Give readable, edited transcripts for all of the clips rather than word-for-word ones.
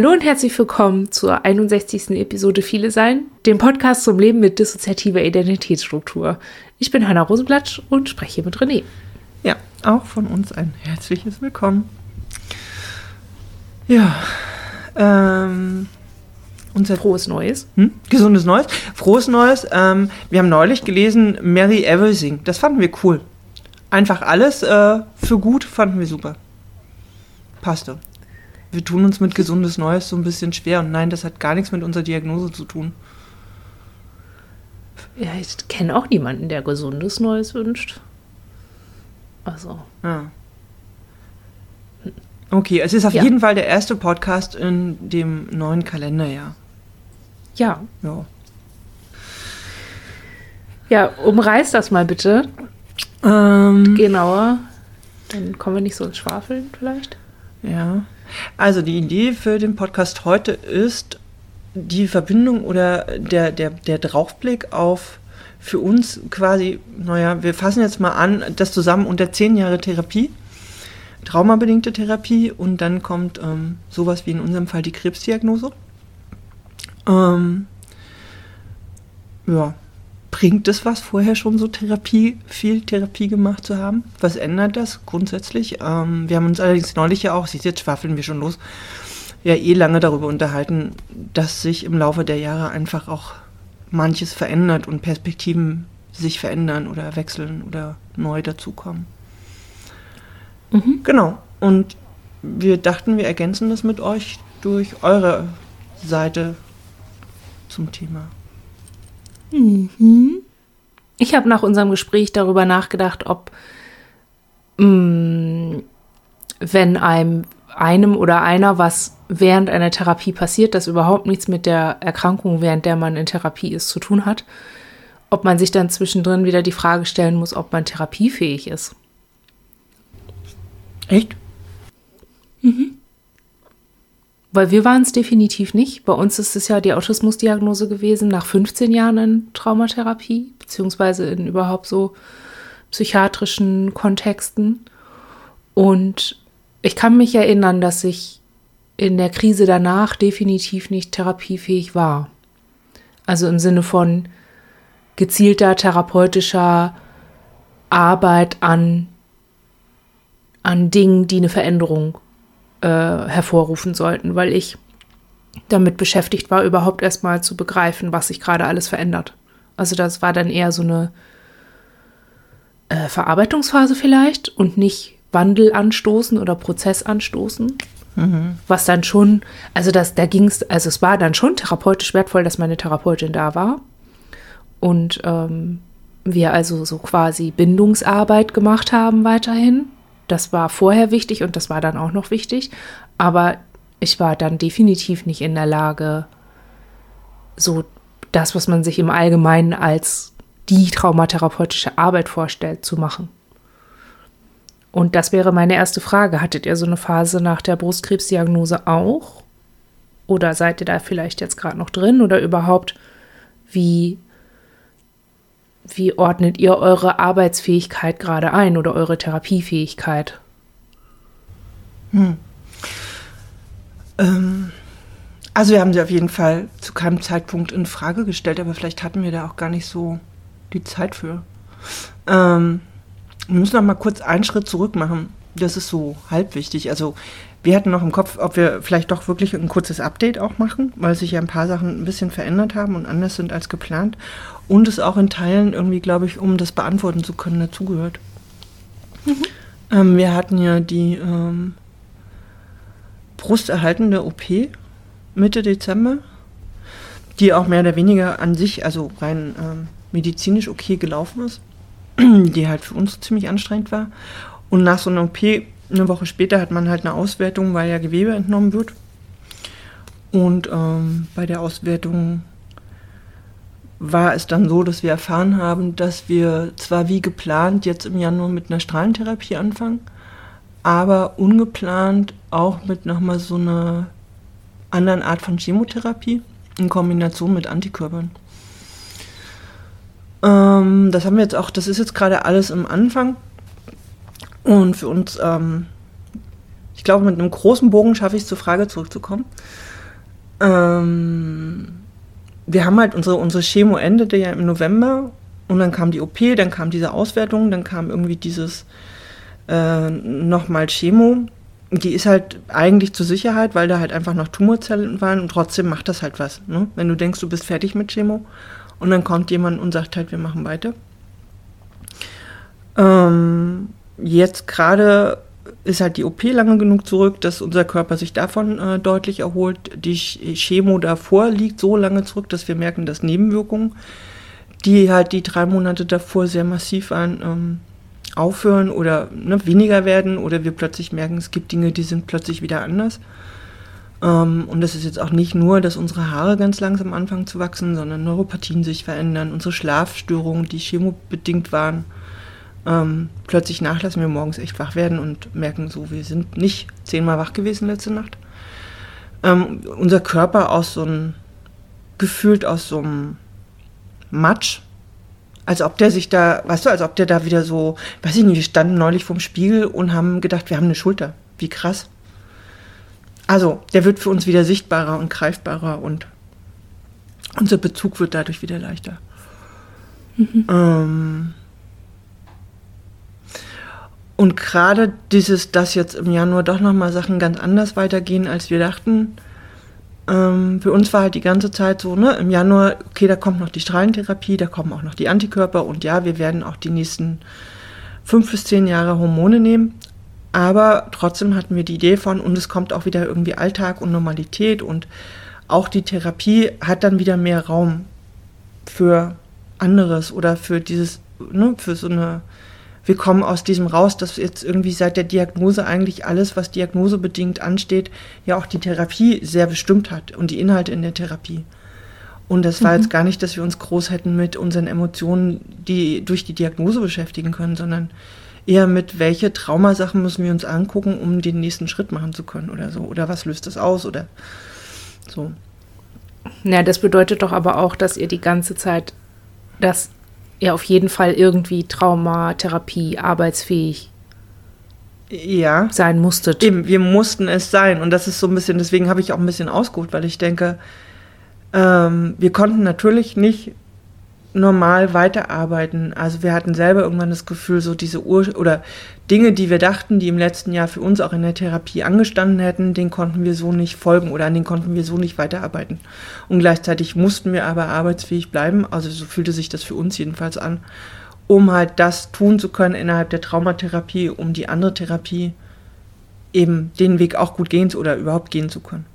Hallo und herzlich willkommen zur 61. Episode Viele Sein, dem Podcast zum Leben mit dissoziativer Identitätsstruktur. Ich bin Hanna Rosenblatt und spreche hier mit René. Ja, auch von uns ein herzliches Willkommen. Ja, unser Frohes Neues. Gesundes Neues. Frohes Neues. Wir haben neulich gelesen Merry Everything. Das fanden wir cool. Einfach alles für gut fanden wir super. Passte. Wir tun uns mit Gesundes Neues so ein bisschen schwer. Und nein, das hat gar nichts mit unserer Diagnose zu tun. Ja, ich kenne auch niemanden, der Gesundes Neues wünscht. Also. Ja. Okay, es ist auf jeden Fall der erste Podcast in dem neuen Kalenderjahr. Ja. Ja. Ja, umreiß das mal bitte. Genauer. Dann kommen wir nicht so ins Schwafeln vielleicht. Ja. Also die Idee für den Podcast heute ist die Verbindung oder der Draufblick auf für uns quasi, wir fassen jetzt mal an, das zusammen unter 10 Jahre Therapie, traumabedingte Therapie und dann kommt sowas wie in unserem Fall die Krebsdiagnose. Bringt es was, vorher schon so viel Therapie gemacht zu haben? Was ändert das grundsätzlich? Wir haben uns allerdings neulich ja auch, jetzt schwafeln wir schon los, ja lange darüber unterhalten, dass sich im Laufe der Jahre einfach auch manches verändert und Perspektiven sich verändern oder wechseln oder neu dazukommen. Mhm. Genau. Und wir dachten, wir ergänzen das mit euch durch eure Seite zum Thema. Ich habe nach unserem Gespräch darüber nachgedacht, ob wenn einem oder einer was während einer Therapie passiert, das überhaupt nichts mit der Erkrankung, während der man in Therapie ist, zu tun hat, ob man sich dann zwischendrin wieder die Frage stellen muss, ob man therapiefähig ist. Echt? Mhm. Weil wir waren es definitiv nicht. Bei uns ist es ja die Autismusdiagnose gewesen, nach 15 Jahren in Traumatherapie, beziehungsweise in überhaupt so psychiatrischen Kontexten. Und ich kann mich erinnern, dass ich in der Krise danach definitiv nicht therapiefähig war. Also im Sinne von gezielter therapeutischer Arbeit an Dingen, die eine Veränderung hervorrufen sollten, weil ich damit beschäftigt war, überhaupt erstmal zu begreifen, was sich gerade alles verändert. Also das war dann eher so eine Verarbeitungsphase vielleicht und nicht Wandel anstoßen oder Prozess anstoßen. Mhm. Was dann schon, es war dann schon therapeutisch wertvoll, dass meine Therapeutin da war und wir also so quasi Bindungsarbeit gemacht haben weiterhin. Das war vorher wichtig und das war dann auch noch wichtig. Aber ich war dann definitiv nicht in der Lage, so das, was man sich im Allgemeinen als die traumatherapeutische Arbeit vorstellt, zu machen. Und das wäre meine erste Frage. Hattet ihr so eine Phase nach der Brustkrebsdiagnose auch? Oder seid ihr da vielleicht jetzt gerade noch drin? Oder überhaupt, wie ordnet ihr eure Arbeitsfähigkeit gerade ein oder eure Therapiefähigkeit? Also wir haben sie auf jeden Fall zu keinem Zeitpunkt in Frage gestellt, aber vielleicht hatten wir da auch gar nicht so die Zeit für. Wir müssen noch mal kurz einen Schritt zurück machen. Das ist so halb wichtig. Also wir hatten noch im Kopf, ob wir vielleicht doch wirklich ein kurzes Update auch machen, weil sich ja ein paar Sachen ein bisschen verändert haben und anders sind als geplant. Und es auch in Teilen irgendwie, glaube ich, um das beantworten zu können, dazugehört. Mhm. Wir hatten ja die brusterhaltende OP Mitte Dezember, die auch mehr oder weniger an sich, also rein medizinisch okay gelaufen ist, die halt für uns ziemlich anstrengend war. Und nach so einer OP, eine Woche später, hat man halt eine Auswertung, weil ja Gewebe entnommen wird. Und bei der Auswertung war es dann so, dass wir erfahren haben, dass wir zwar wie geplant jetzt im Januar mit einer Strahlentherapie anfangen, aber ungeplant auch mit nochmal so einer anderen Art von Chemotherapie in Kombination mit Antikörpern. Das haben wir jetzt auch, das ist jetzt gerade alles im Anfang und für uns, ich Ich glaube, mit einem großen Bogen schaffe ich es, zur Frage zurückzukommen. Wir haben halt unsere Chemo endete ja im November und dann kam die OP, dann kam diese Auswertung, dann kam irgendwie dieses nochmal Chemo. Die ist halt eigentlich zur Sicherheit, weil da halt einfach noch Tumorzellen waren und trotzdem macht das halt was. Ne? Wenn du denkst, du bist fertig mit Chemo und dann kommt jemand und sagt halt, wir machen weiter. Jetzt gerade ist halt die OP lange genug zurück, dass unser Körper sich davon deutlich erholt. Die Chemo davor liegt so lange zurück, dass wir merken, dass Nebenwirkungen, die halt die 3 Monate davor sehr massiv waren, aufhören oder weniger werden oder wir plötzlich merken, es gibt Dinge, die sind plötzlich wieder anders. Und das ist jetzt auch nicht nur, dass unsere Haare ganz langsam anfangen zu wachsen, sondern Neuropathien sich verändern, unsere Schlafstörungen, die chemobedingt waren, plötzlich nachlassen, wir morgens echt wach werden und merken so, wir sind nicht 10-mal wach gewesen letzte Nacht. Unser Körper gefühlt aus so einem Matsch, als ob der sich da, weißt du, als ob der da wieder so, weiß ich nicht, wir standen neulich vorm Spiegel und haben gedacht, wir haben eine Schulter. Wie krass. Also, der wird für uns wieder sichtbarer und greifbarer und unser Bezug wird dadurch wieder leichter. Und gerade dass jetzt im Januar doch nochmal Sachen ganz anders weitergehen, als wir dachten. Für uns war halt die ganze Zeit so, im Januar, okay, da kommt noch die Strahlentherapie, da kommen auch noch die Antikörper und ja, wir werden auch die nächsten 5 bis 10 Jahre Hormone nehmen. Aber trotzdem hatten wir die Idee und es kommt auch wieder irgendwie Alltag und Normalität und auch die Therapie hat dann wieder mehr Raum für anderes oder für dieses, für so eine, wir kommen aus diesem raus, dass jetzt irgendwie seit der Diagnose eigentlich alles, was diagnosebedingt ansteht, ja auch die Therapie sehr bestimmt hat und die Inhalte in der Therapie. Und das war jetzt gar nicht, dass wir uns groß hätten mit unseren Emotionen, die durch die Diagnose beschäftigen können, sondern eher mit, welche Traumasachen müssen wir uns angucken, um den nächsten Schritt machen zu können oder so. Oder was löst das aus oder so. Ja, das bedeutet doch aber auch, dass ihr die ganze Zeit, dass ihr auf jeden Fall irgendwie Traumatherapie arbeitsfähig sein musstet. Eben, wir mussten es sein. Und das ist so ein bisschen, deswegen habe ich auch ein bisschen ausgeholt, weil ich denke, wir konnten natürlich nicht normal weiterarbeiten. Also wir hatten selber irgendwann das Gefühl, so diese oder Dinge, die wir dachten, die im letzten Jahr für uns auch in der Therapie angestanden hätten, denen konnten wir so nicht folgen oder an denen konnten wir so nicht weiterarbeiten. Und gleichzeitig mussten wir aber arbeitsfähig bleiben, also so fühlte sich das für uns jedenfalls an, um halt das tun zu können innerhalb der Traumatherapie, um die andere Therapie eben den Weg auch gut gehen oder überhaupt gehen zu können.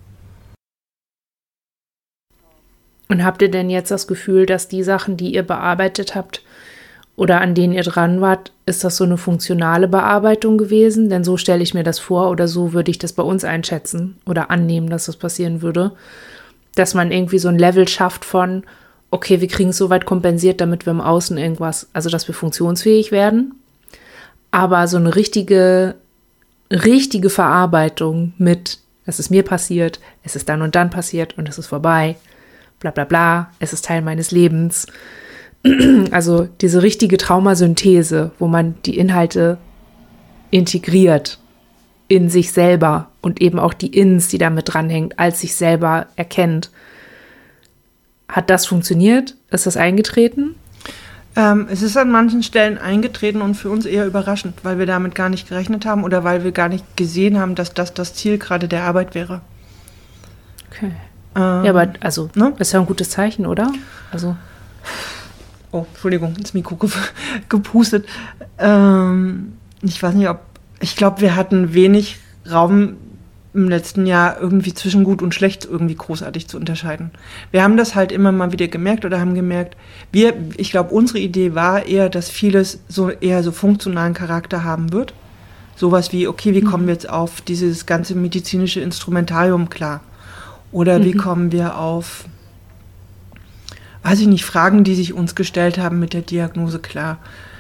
Und habt ihr denn jetzt das Gefühl, dass die Sachen, die ihr bearbeitet habt oder an denen ihr dran wart, ist das so eine funktionale Bearbeitung gewesen? Denn so stelle ich mir das vor oder so würde ich das bei uns einschätzen oder annehmen, dass das passieren würde. Dass man irgendwie so ein Level schafft von, okay, wir kriegen es so weit kompensiert, damit wir im Außen irgendwas, also dass wir funktionsfähig werden. Aber so eine richtige Verarbeitung mit, das ist mir passiert, es ist dann und dann passiert und es ist vorbei. Bla bla bla, es ist Teil meines Lebens. Also diese richtige Traumasynthese, wo man die Inhalte integriert in sich selber und eben auch die Ins, die damit dranhängt, als sich selber erkennt. Hat das funktioniert? Ist das eingetreten? Es ist an manchen Stellen eingetreten und für uns eher überraschend, weil wir damit gar nicht gerechnet haben oder weil wir gar nicht gesehen haben, dass das Ziel gerade der Arbeit wäre. Okay. Ja, aber also, ist ja ein gutes Zeichen, oder? Also. Oh, Entschuldigung, ins Mikro gepustet. Ich weiß nicht, ich glaube, wir hatten wenig Raum im letzten Jahr irgendwie zwischen gut und schlecht irgendwie großartig zu unterscheiden. Wir haben das halt immer mal wieder gemerkt oder haben gemerkt, ich glaube, unsere Idee war eher, dass vieles eher so funktionalen Charakter haben wird. Sowas wie, okay, wie kommen wir jetzt auf dieses ganze medizinische Instrumentarium klar? Oder wie kommen wir auf, weiß ich nicht, Fragen, die sich uns gestellt haben mit der Diagnose klar.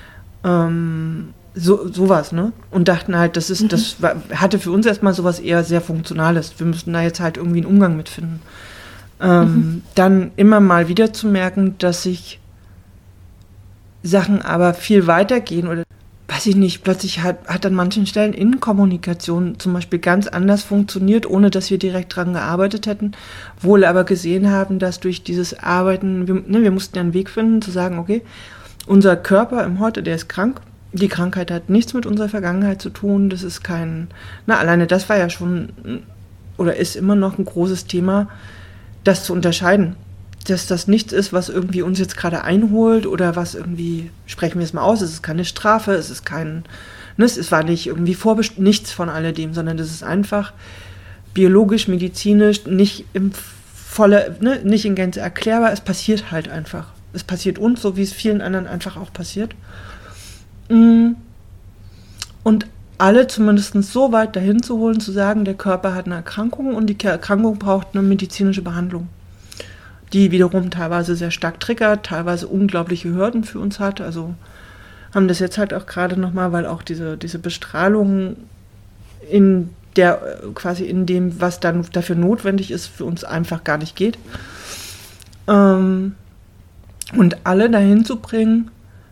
Sowas, ne? Und dachten halt, das hatte für uns erstmal sowas eher sehr Funktionales. Wir müssten da jetzt halt irgendwie einen Umgang mit finden. Dann immer mal wieder zu merken, dass sich Sachen aber viel weitergehen oder weiß ich nicht, plötzlich hat an manchen Stellen Innenkommunikation zum Beispiel ganz anders funktioniert, ohne dass wir direkt dran gearbeitet hätten, wohl aber gesehen haben, dass durch dieses Arbeiten, wir mussten ja einen Weg finden, zu sagen, okay, unser Körper im Heute, der ist krank, die Krankheit hat nichts mit unserer Vergangenheit zu tun, das ist alleine das war ja schon, oder ist immer noch ein großes Thema, das zu unterscheiden. Dass das nichts ist, was irgendwie uns jetzt gerade einholt oder was irgendwie, sprechen wir es mal aus, es ist keine Strafe, es ist es war nicht irgendwie nichts von alledem, sondern das ist einfach biologisch, medizinisch, nicht nicht in Gänze erklärbar, es passiert halt einfach. Es passiert uns, so wie es vielen anderen einfach auch passiert. Und alle zumindest so weit dahin zu holen, zu sagen, der Körper hat eine Erkrankung und die Erkrankung braucht eine medizinische Behandlung, die wiederum teilweise sehr stark triggert, teilweise unglaubliche Hürden für uns hat. Also haben das jetzt halt auch gerade nochmal, weil auch diese Bestrahlung quasi in dem, was dann dafür notwendig ist, für uns einfach gar nicht geht. Und alle dahin zu bringen,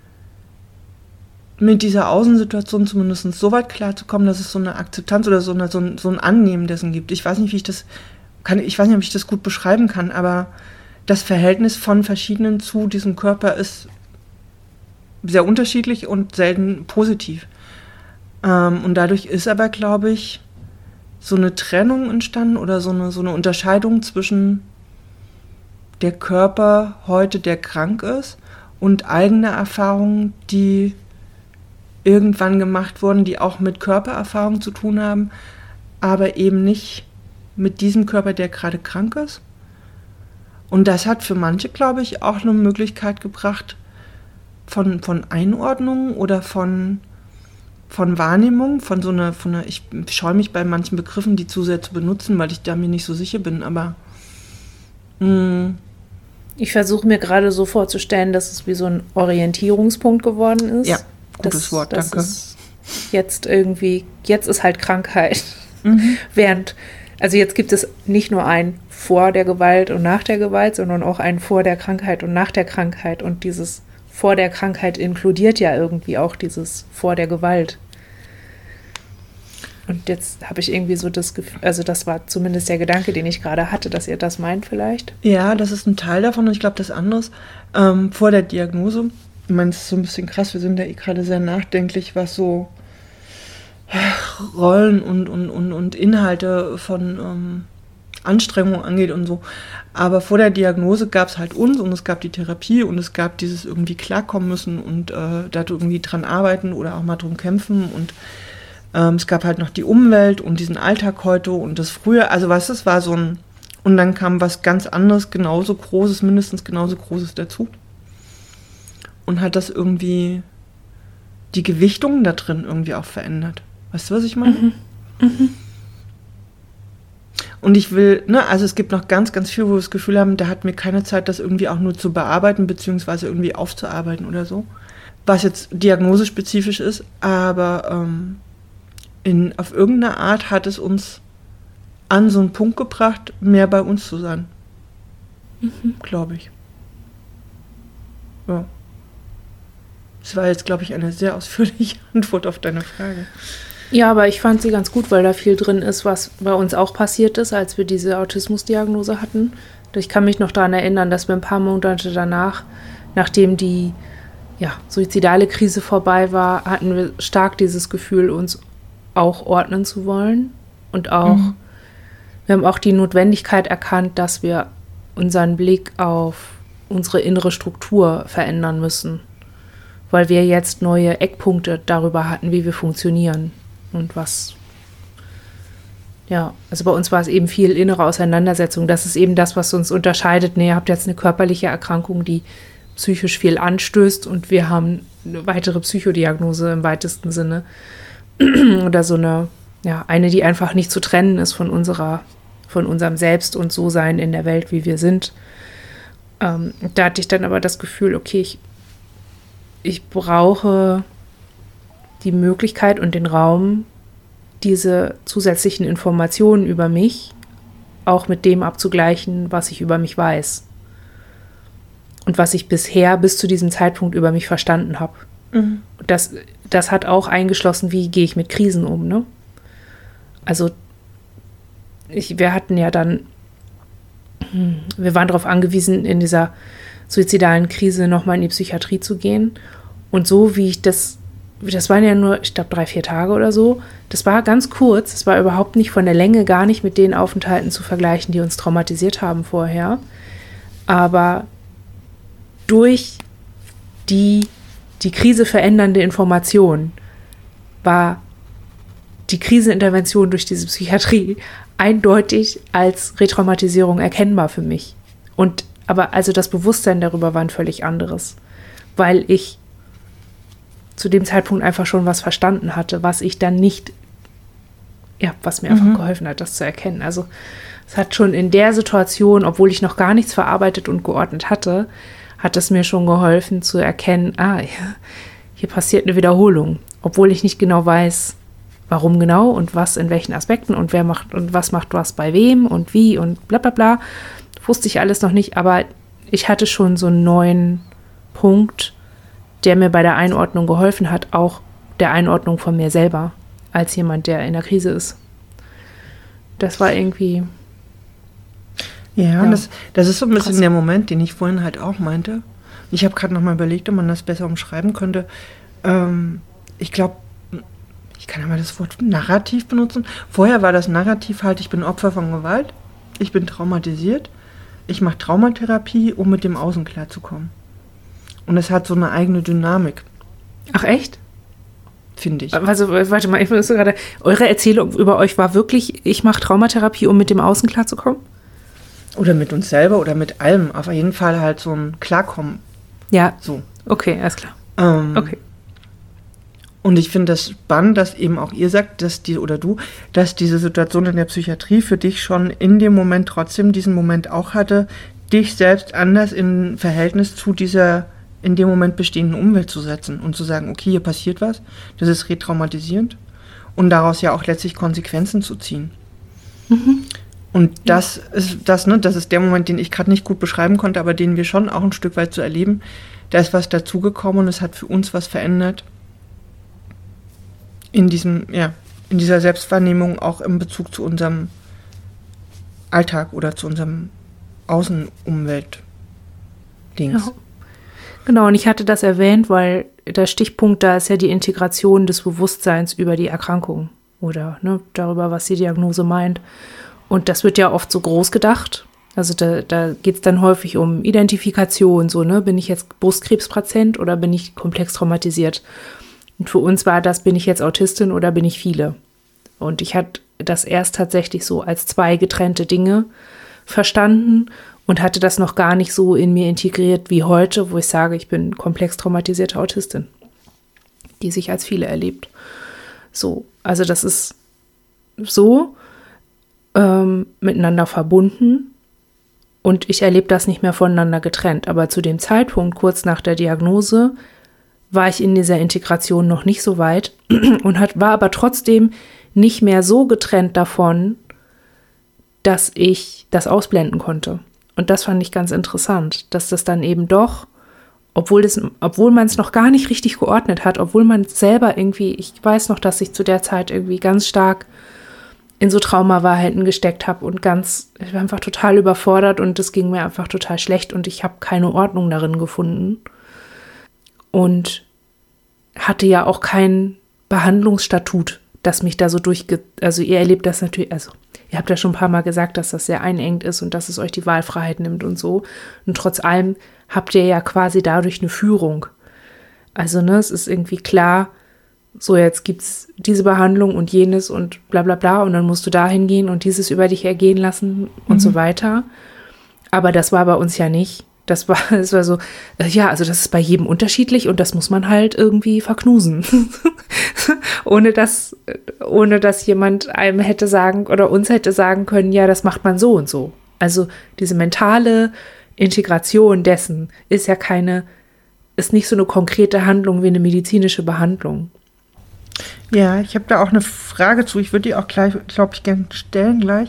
mit dieser Außensituation zumindest so weit klarzukommen, dass es so eine Akzeptanz oder so ein Annehmen dessen gibt. Ich weiß nicht, ob ich das gut beschreiben kann, aber das Verhältnis von verschiedenen zu diesem Körper ist sehr unterschiedlich und selten positiv. Und dadurch ist aber, glaube ich, so eine Trennung entstanden oder so eine Unterscheidung zwischen der Körper heute, der krank ist, und eigene Erfahrungen, die irgendwann gemacht wurden, die auch mit Körpererfahrung zu tun haben, aber eben nicht mit diesem Körper, der gerade krank ist. Und das hat für manche, glaube ich, auch eine Möglichkeit gebracht von Einordnung oder von Wahrnehmung, ich scheue mich bei manchen Begriffen, die zu sehr zu benutzen, weil ich da mir nicht so sicher bin, aber ich versuche mir gerade so vorzustellen, dass es wie so ein Orientierungspunkt geworden ist. Ja, gutes Wort, danke. Jetzt ist halt Krankheit. Also jetzt gibt es nicht nur ein vor der Gewalt und nach der Gewalt, sondern auch ein vor der Krankheit und nach der Krankheit. Und dieses vor der Krankheit inkludiert ja irgendwie auch dieses vor der Gewalt. Und jetzt habe ich irgendwie so das Gefühl, also das war zumindest der Gedanke, den ich gerade hatte, dass ihr das meint vielleicht. Ja, das ist ein Teil davon und ich glaube, das andere ist vor der Diagnose. Ich meine, es ist so ein bisschen krass, wir sind ja gerade sehr nachdenklich, was so Rollen und Inhalte von Anstrengung angeht und so. Aber vor der Diagnose gab es halt uns und es gab die Therapie und es gab dieses irgendwie klarkommen müssen und da irgendwie dran arbeiten oder auch mal drum kämpfen und es gab halt noch die Umwelt und diesen Alltag heute und das früher, also was das war und dann kam was ganz anderes, genauso Großes, mindestens genauso Großes dazu und hat das irgendwie die Gewichtung da drin irgendwie auch verändert. Weißt du, was ich meine? Und ich will, also es gibt noch ganz, ganz viel, wo wir das Gefühl haben, da hat mir keine Zeit, das irgendwie auch nur zu bearbeiten, beziehungsweise irgendwie aufzuarbeiten oder so. Was jetzt diagnosespezifisch ist, aber auf irgendeine Art hat es uns an so einen Punkt gebracht, mehr bei uns zu sein. Glaube ich. Ja. Das war jetzt, glaube ich, eine sehr ausführliche Antwort auf deine Frage. Ja, aber ich fand sie ganz gut, weil da viel drin ist, was bei uns auch passiert ist, als wir diese Autismusdiagnose hatten. Ich kann mich noch daran erinnern, dass wir ein paar Monate danach, nachdem die suizidale Krise vorbei war, hatten wir stark dieses Gefühl, uns auch ordnen zu wollen. Und auch, wir haben auch die Notwendigkeit erkannt, dass wir unseren Blick auf unsere innere Struktur verändern müssen. Weil wir jetzt neue Eckpunkte darüber hatten, wie wir funktionieren. Und also bei uns war es eben viel innere Auseinandersetzung. Das ist eben das, was uns unterscheidet. Ihr habt jetzt eine körperliche Erkrankung, die psychisch viel anstößt und wir haben eine weitere Psychodiagnose im weitesten Sinne. Oder so eine die einfach nicht zu trennen ist von unserem Selbst und So-Sein in der Welt, wie wir sind. Da hatte ich dann aber das Gefühl, okay, ich brauche die Möglichkeit und den Raum, diese zusätzlichen Informationen über mich auch mit dem abzugleichen, was ich über mich weiß. Und was ich bisher bis zu diesem Zeitpunkt über mich verstanden habe. Und das das hat auch eingeschlossen, wie gehe ich mit Krisen um, ne? Also wir hatten ja dann, wir waren darauf angewiesen, in dieser suizidalen Krise nochmal in die Psychiatrie zu gehen. Und so wie ich das waren ja nur, ich glaube, 3-4 Tage oder so. Das war ganz kurz. Es war überhaupt nicht von der Länge, gar nicht mit den Aufenthalten zu vergleichen, die uns traumatisiert haben vorher. Aber durch die Krise verändernde Information war die Krisenintervention durch diese Psychiatrie eindeutig als Retraumatisierung erkennbar für mich. Aber das Bewusstsein darüber war ein völlig anderes, weil ich zu dem Zeitpunkt einfach schon was verstanden hatte, was ich dann nicht, was mir einfach geholfen hat, das zu erkennen. Also es hat schon in der Situation, obwohl ich noch gar nichts verarbeitet und geordnet hatte, hat es mir schon geholfen zu erkennen, hier passiert eine Wiederholung, obwohl ich nicht genau weiß, warum genau und was in welchen Aspekten und wer macht und was macht was bei wem und wie und bla bla bla. Wusste ich alles noch nicht, aber ich hatte schon so einen neuen Punkt, der mir bei der Einordnung geholfen hat, auch der Einordnung von mir selber, als jemand, der in der Krise ist. Das war irgendwie... Ja. Das ist so ein bisschen krass. Der Moment, den ich vorhin halt auch meinte. Ich habe gerade nochmal überlegt, ob man das besser umschreiben könnte. Ich glaube, ich kann ja mal das Wort Narrativ benutzen. Vorher war das Narrativ halt, ich bin Opfer von Gewalt, ich bin traumatisiert, ich mache Traumatherapie, um mit dem Außen klarzukommen. Und es hat so eine eigene Dynamik. Ach echt? Finde ich. Also, warte mal, ich muss gerade, eure Erzählung über euch war wirklich, ich mache Traumatherapie, um mit dem Außen klarzukommen? Oder mit uns selber oder mit allem. Auf jeden Fall halt so ein Klarkommen. Ja. So. Okay, alles klar. Okay. Und ich finde das spannend, dass eben auch ihr sagt, dass diese Situation in der Psychiatrie für dich schon in dem Moment trotzdem diesen Moment auch hatte, dich selbst anders in Verhältnis zu dieser in dem Moment bestehenden Umwelt zu setzen und zu sagen, okay, hier passiert was, das ist retraumatisierend und daraus ja auch letztlich Konsequenzen zu ziehen. Und das ist der Moment, den ich gerade nicht gut beschreiben konnte, aber den wir schon auch ein Stück weit zu erleben. Da ist was dazugekommen und es hat für uns was verändert in dieser Selbstwahrnehmung, auch in Bezug zu unserem Alltag oder zu unserem Außenumwelt-Dings. Ja. Genau, und ich hatte das erwähnt, weil der Stichpunkt da ist ja die Integration des Bewusstseins über die Erkrankung oder darüber, was die Diagnose meint. Und das wird ja oft so groß gedacht. Also da geht es dann häufig um Identifikation, bin ich jetzt Brustkrebspatient oder bin ich komplex traumatisiert? Und für uns war das, bin ich jetzt Autistin oder bin ich viele? Und ich hatte das erst tatsächlich so als 2 getrennte Dinge verstanden und hatte das noch gar nicht so in mir integriert wie heute, wo ich sage, ich bin komplex traumatisierte Autistin, die sich als viele erlebt. So, also das ist so miteinander verbunden und ich erlebe das nicht mehr voneinander getrennt. Aber zu dem Zeitpunkt, kurz nach der Diagnose, war ich in dieser Integration noch nicht so weit und war aber trotzdem nicht mehr so getrennt davon, dass ich das ausblenden konnte. Und das fand ich ganz interessant, dass das dann eben doch, obwohl man es noch gar nicht richtig geordnet hat, obwohl man selber irgendwie, ich weiß noch, dass ich zu der Zeit irgendwie ganz stark in so Traumawahrheiten gesteckt habe und ich war einfach total überfordert und es ging mir einfach total schlecht und ich habe keine Ordnung darin gefunden und hatte ja auch kein Behandlungsstatut, das mich da so also ihr erlebt das natürlich, also ihr habt ja schon ein paar Mal gesagt, dass das sehr einengt ist und dass es euch die Wahlfreiheit nimmt und so und trotz allem habt ihr ja quasi dadurch eine Führung. Also es ist irgendwie klar, so jetzt gibt's diese Behandlung und jenes und bla bla bla und dann musst du da hingehen und dieses über dich ergehen lassen und so weiter. Aber das war bei uns ja nicht. Das war so, also das ist bei jedem unterschiedlich und das muss man halt irgendwie verknusen. ohne dass jemand einem hätte sagen oder uns hätte sagen können, ja, das macht man so und so. Also diese mentale Integration dessen ist nicht so eine konkrete Handlung wie eine medizinische Behandlung. Ja, ich habe da auch eine Frage zu. Ich würde die auch gleich, glaube ich, gerne stellen gleich.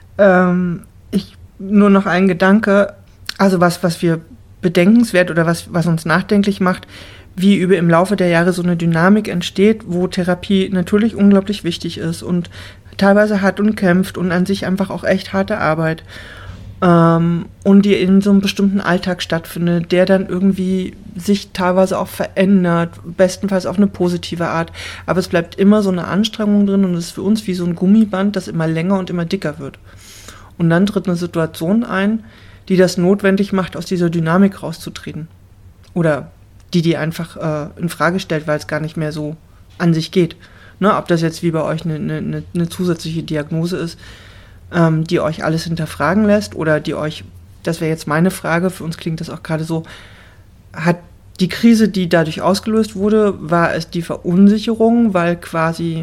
Nur noch ein Gedanke, also was wir bedenkenswert oder was uns nachdenklich macht, wie im Laufe der Jahre so eine Dynamik entsteht, wo Therapie natürlich unglaublich wichtig ist und teilweise hart und kämpft und an sich einfach auch echt harte Arbeit. Und die in so einem bestimmten Alltag stattfindet, der dann irgendwie sich teilweise auch verändert, bestenfalls auf eine positive Art. Aber es bleibt immer so eine Anstrengung drin und es ist für uns wie so ein Gummiband, das immer länger und immer dicker wird. Und dann tritt eine Situation ein, die das notwendig macht, aus dieser Dynamik rauszutreten. Oder die einfach in Frage stellt, weil es gar nicht mehr so an sich geht. Ne, ob das jetzt wie bei euch eine zusätzliche Diagnose ist, die euch alles hinterfragen lässt oder die euch, das wäre jetzt meine Frage, für uns klingt das auch gerade so, hat die Krise, die dadurch ausgelöst wurde, war es die Verunsicherung, weil quasi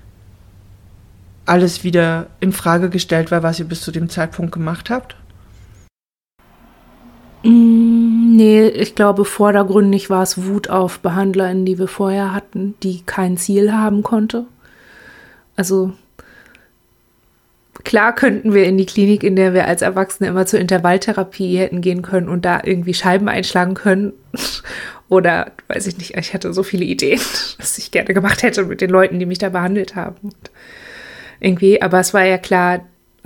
alles wieder in Frage gestellt war, was ihr bis zu dem Zeitpunkt gemacht habt? Nee, ich glaube, vordergründig war es Wut auf BehandlerInnen, die wir vorher hatten, die kein Ziel haben konnte. Also klar könnten wir in die Klinik, in der wir als Erwachsene immer zur Intervalltherapie hätten gehen können und da irgendwie Scheiben einschlagen können. Oder, weiß ich nicht, ich hatte so viele Ideen, was ich gerne gemacht hätte mit den Leuten, die mich da behandelt haben. Und irgendwie, aber es war ja klar,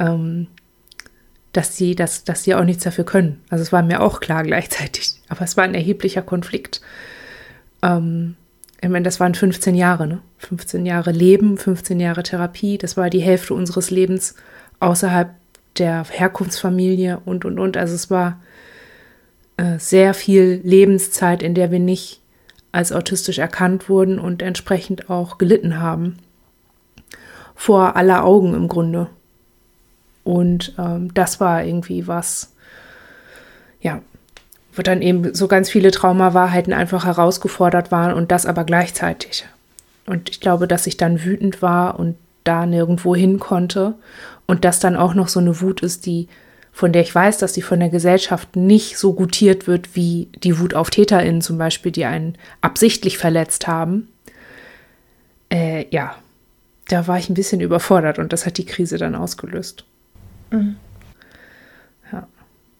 dass sie auch nichts dafür können. Also es war mir auch klar gleichzeitig. Aber es war ein erheblicher Konflikt. Ich meine, das waren 15 Jahre, ne? 15 Jahre Leben, 15 Jahre Therapie. Das war die Hälfte unseres Lebens außerhalb der Herkunftsfamilie und. Also es war sehr viel Lebenszeit, in der wir nicht als autistisch erkannt wurden und entsprechend auch gelitten haben. Vor aller Augen im Grunde. Und das war irgendwie was, ja, wo dann eben so ganz viele Traumawahrheiten einfach herausgefordert waren und das aber gleichzeitig. Und ich glaube, dass ich dann wütend war und da nirgendwo hin konnte und das dann auch noch so eine Wut ist, von der ich weiß, dass die von der Gesellschaft nicht so gutiert wird wie die Wut auf TäterInnen zum Beispiel, die einen absichtlich verletzt haben. Ja, da war ich ein bisschen überfordert und das hat die Krise dann ausgelöst. Mhm. Ja.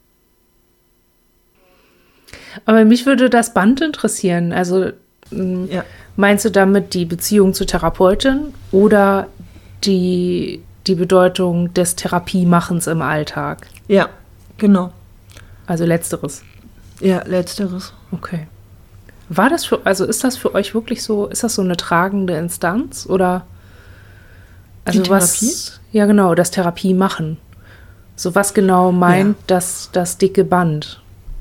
Aber mich würde das Band interessieren. Also ja. Meinst du damit die Beziehung zur Therapeutin oder die Bedeutung des Therapiemachens im Alltag? Ja, genau. Also letzteres. Ja, letzteres. Okay. Ist das für euch wirklich so, ist das so eine tragende Instanz oder also die Therapie? Ja, genau, das Therapiemachen. So was genau meint das dicke Band?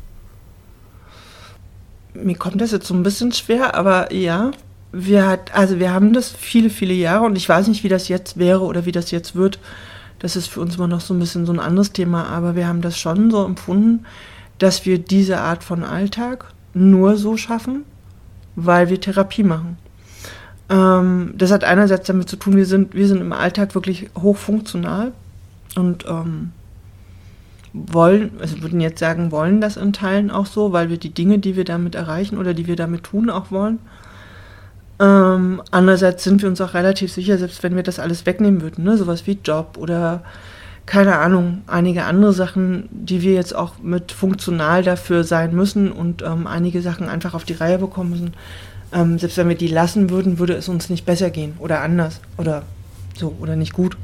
Mir kommt das jetzt so ein bisschen schwer, aber ja, wir haben das viele, viele Jahre und ich weiß nicht, wie das jetzt wäre oder wie das jetzt wird. Das ist für uns immer noch so ein bisschen so ein anderes Thema, aber wir haben das schon so empfunden, dass wir diese Art von Alltag nur so schaffen, weil wir Therapie machen. Das hat einerseits damit zu tun, wir sind im Alltag wirklich hochfunktional und wollen das in Teilen auch so, weil wir die Dinge, die wir damit erreichen oder die wir damit tun, auch wollen. Andererseits sind wir uns auch relativ sicher, selbst wenn wir das alles wegnehmen würden, ne, sowas wie Job oder keine Ahnung, einige andere Sachen, die wir jetzt auch mit funktional dafür sein müssen und einige Sachen einfach auf die Reihe bekommen müssen. Selbst wenn wir die lassen würden, würde es uns nicht besser gehen oder anders oder so oder nicht gut.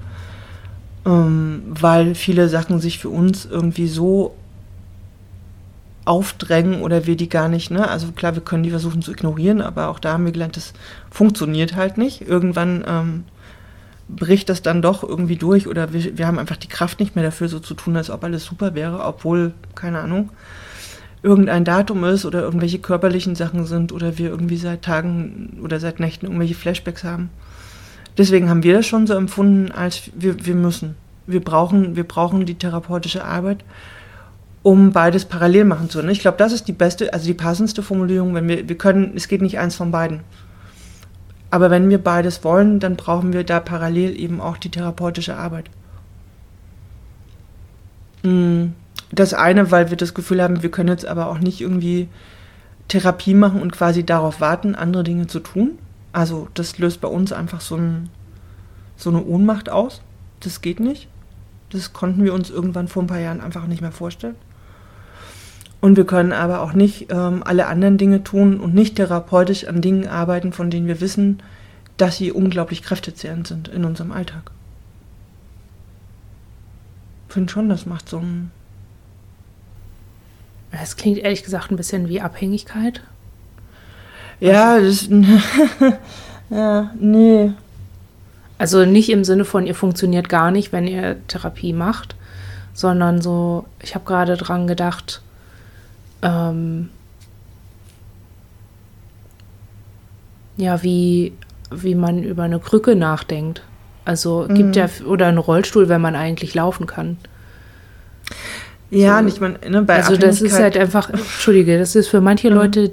Weil viele Sachen sich für uns irgendwie so aufdrängen oder wir die gar nicht, ne? Also klar, wir können die versuchen zu ignorieren, aber auch da haben wir gelernt, das funktioniert halt nicht. Irgendwann bricht das dann doch irgendwie durch oder wir haben einfach die Kraft nicht mehr dafür, so zu tun, als ob alles super wäre, obwohl, keine Ahnung, irgendein Datum ist oder irgendwelche körperlichen Sachen sind oder wir irgendwie seit Tagen oder seit Nächten irgendwelche Flashbacks haben. Deswegen haben wir das schon so empfunden, als wir brauchen die therapeutische Arbeit, um beides parallel machen zu können. Ich glaube, das ist die beste, also die passendste Formulierung, es geht nicht eins von beiden. Aber wenn wir beides wollen, dann brauchen wir da parallel eben auch die therapeutische Arbeit. Das eine, weil wir das Gefühl haben, wir können jetzt aber auch nicht irgendwie Therapie machen und quasi darauf warten, andere Dinge zu tun. Also das löst bei uns einfach so eine Ohnmacht aus. Das geht nicht. Das konnten wir uns irgendwann vor ein paar Jahren einfach nicht mehr vorstellen. Und wir können aber auch nicht alle anderen Dinge tun und nicht therapeutisch an Dingen arbeiten, von denen wir wissen, dass sie unglaublich kräftezehrend sind in unserem Alltag. Ich finde schon, das macht so ein... Es klingt ehrlich gesagt ein bisschen wie Abhängigkeit. Ja, das... ja, nee. Also nicht im Sinne von, ihr funktioniert gar nicht, wenn ihr Therapie macht, sondern so, ich habe gerade dran gedacht, ja, wie man über eine Krücke nachdenkt. Also gibt ja, oder einen Rollstuhl, wenn man eigentlich laufen kann. Ja, so. Nicht mal, ne, bei also das ist halt einfach, Entschuldige, das ist für manche Leute,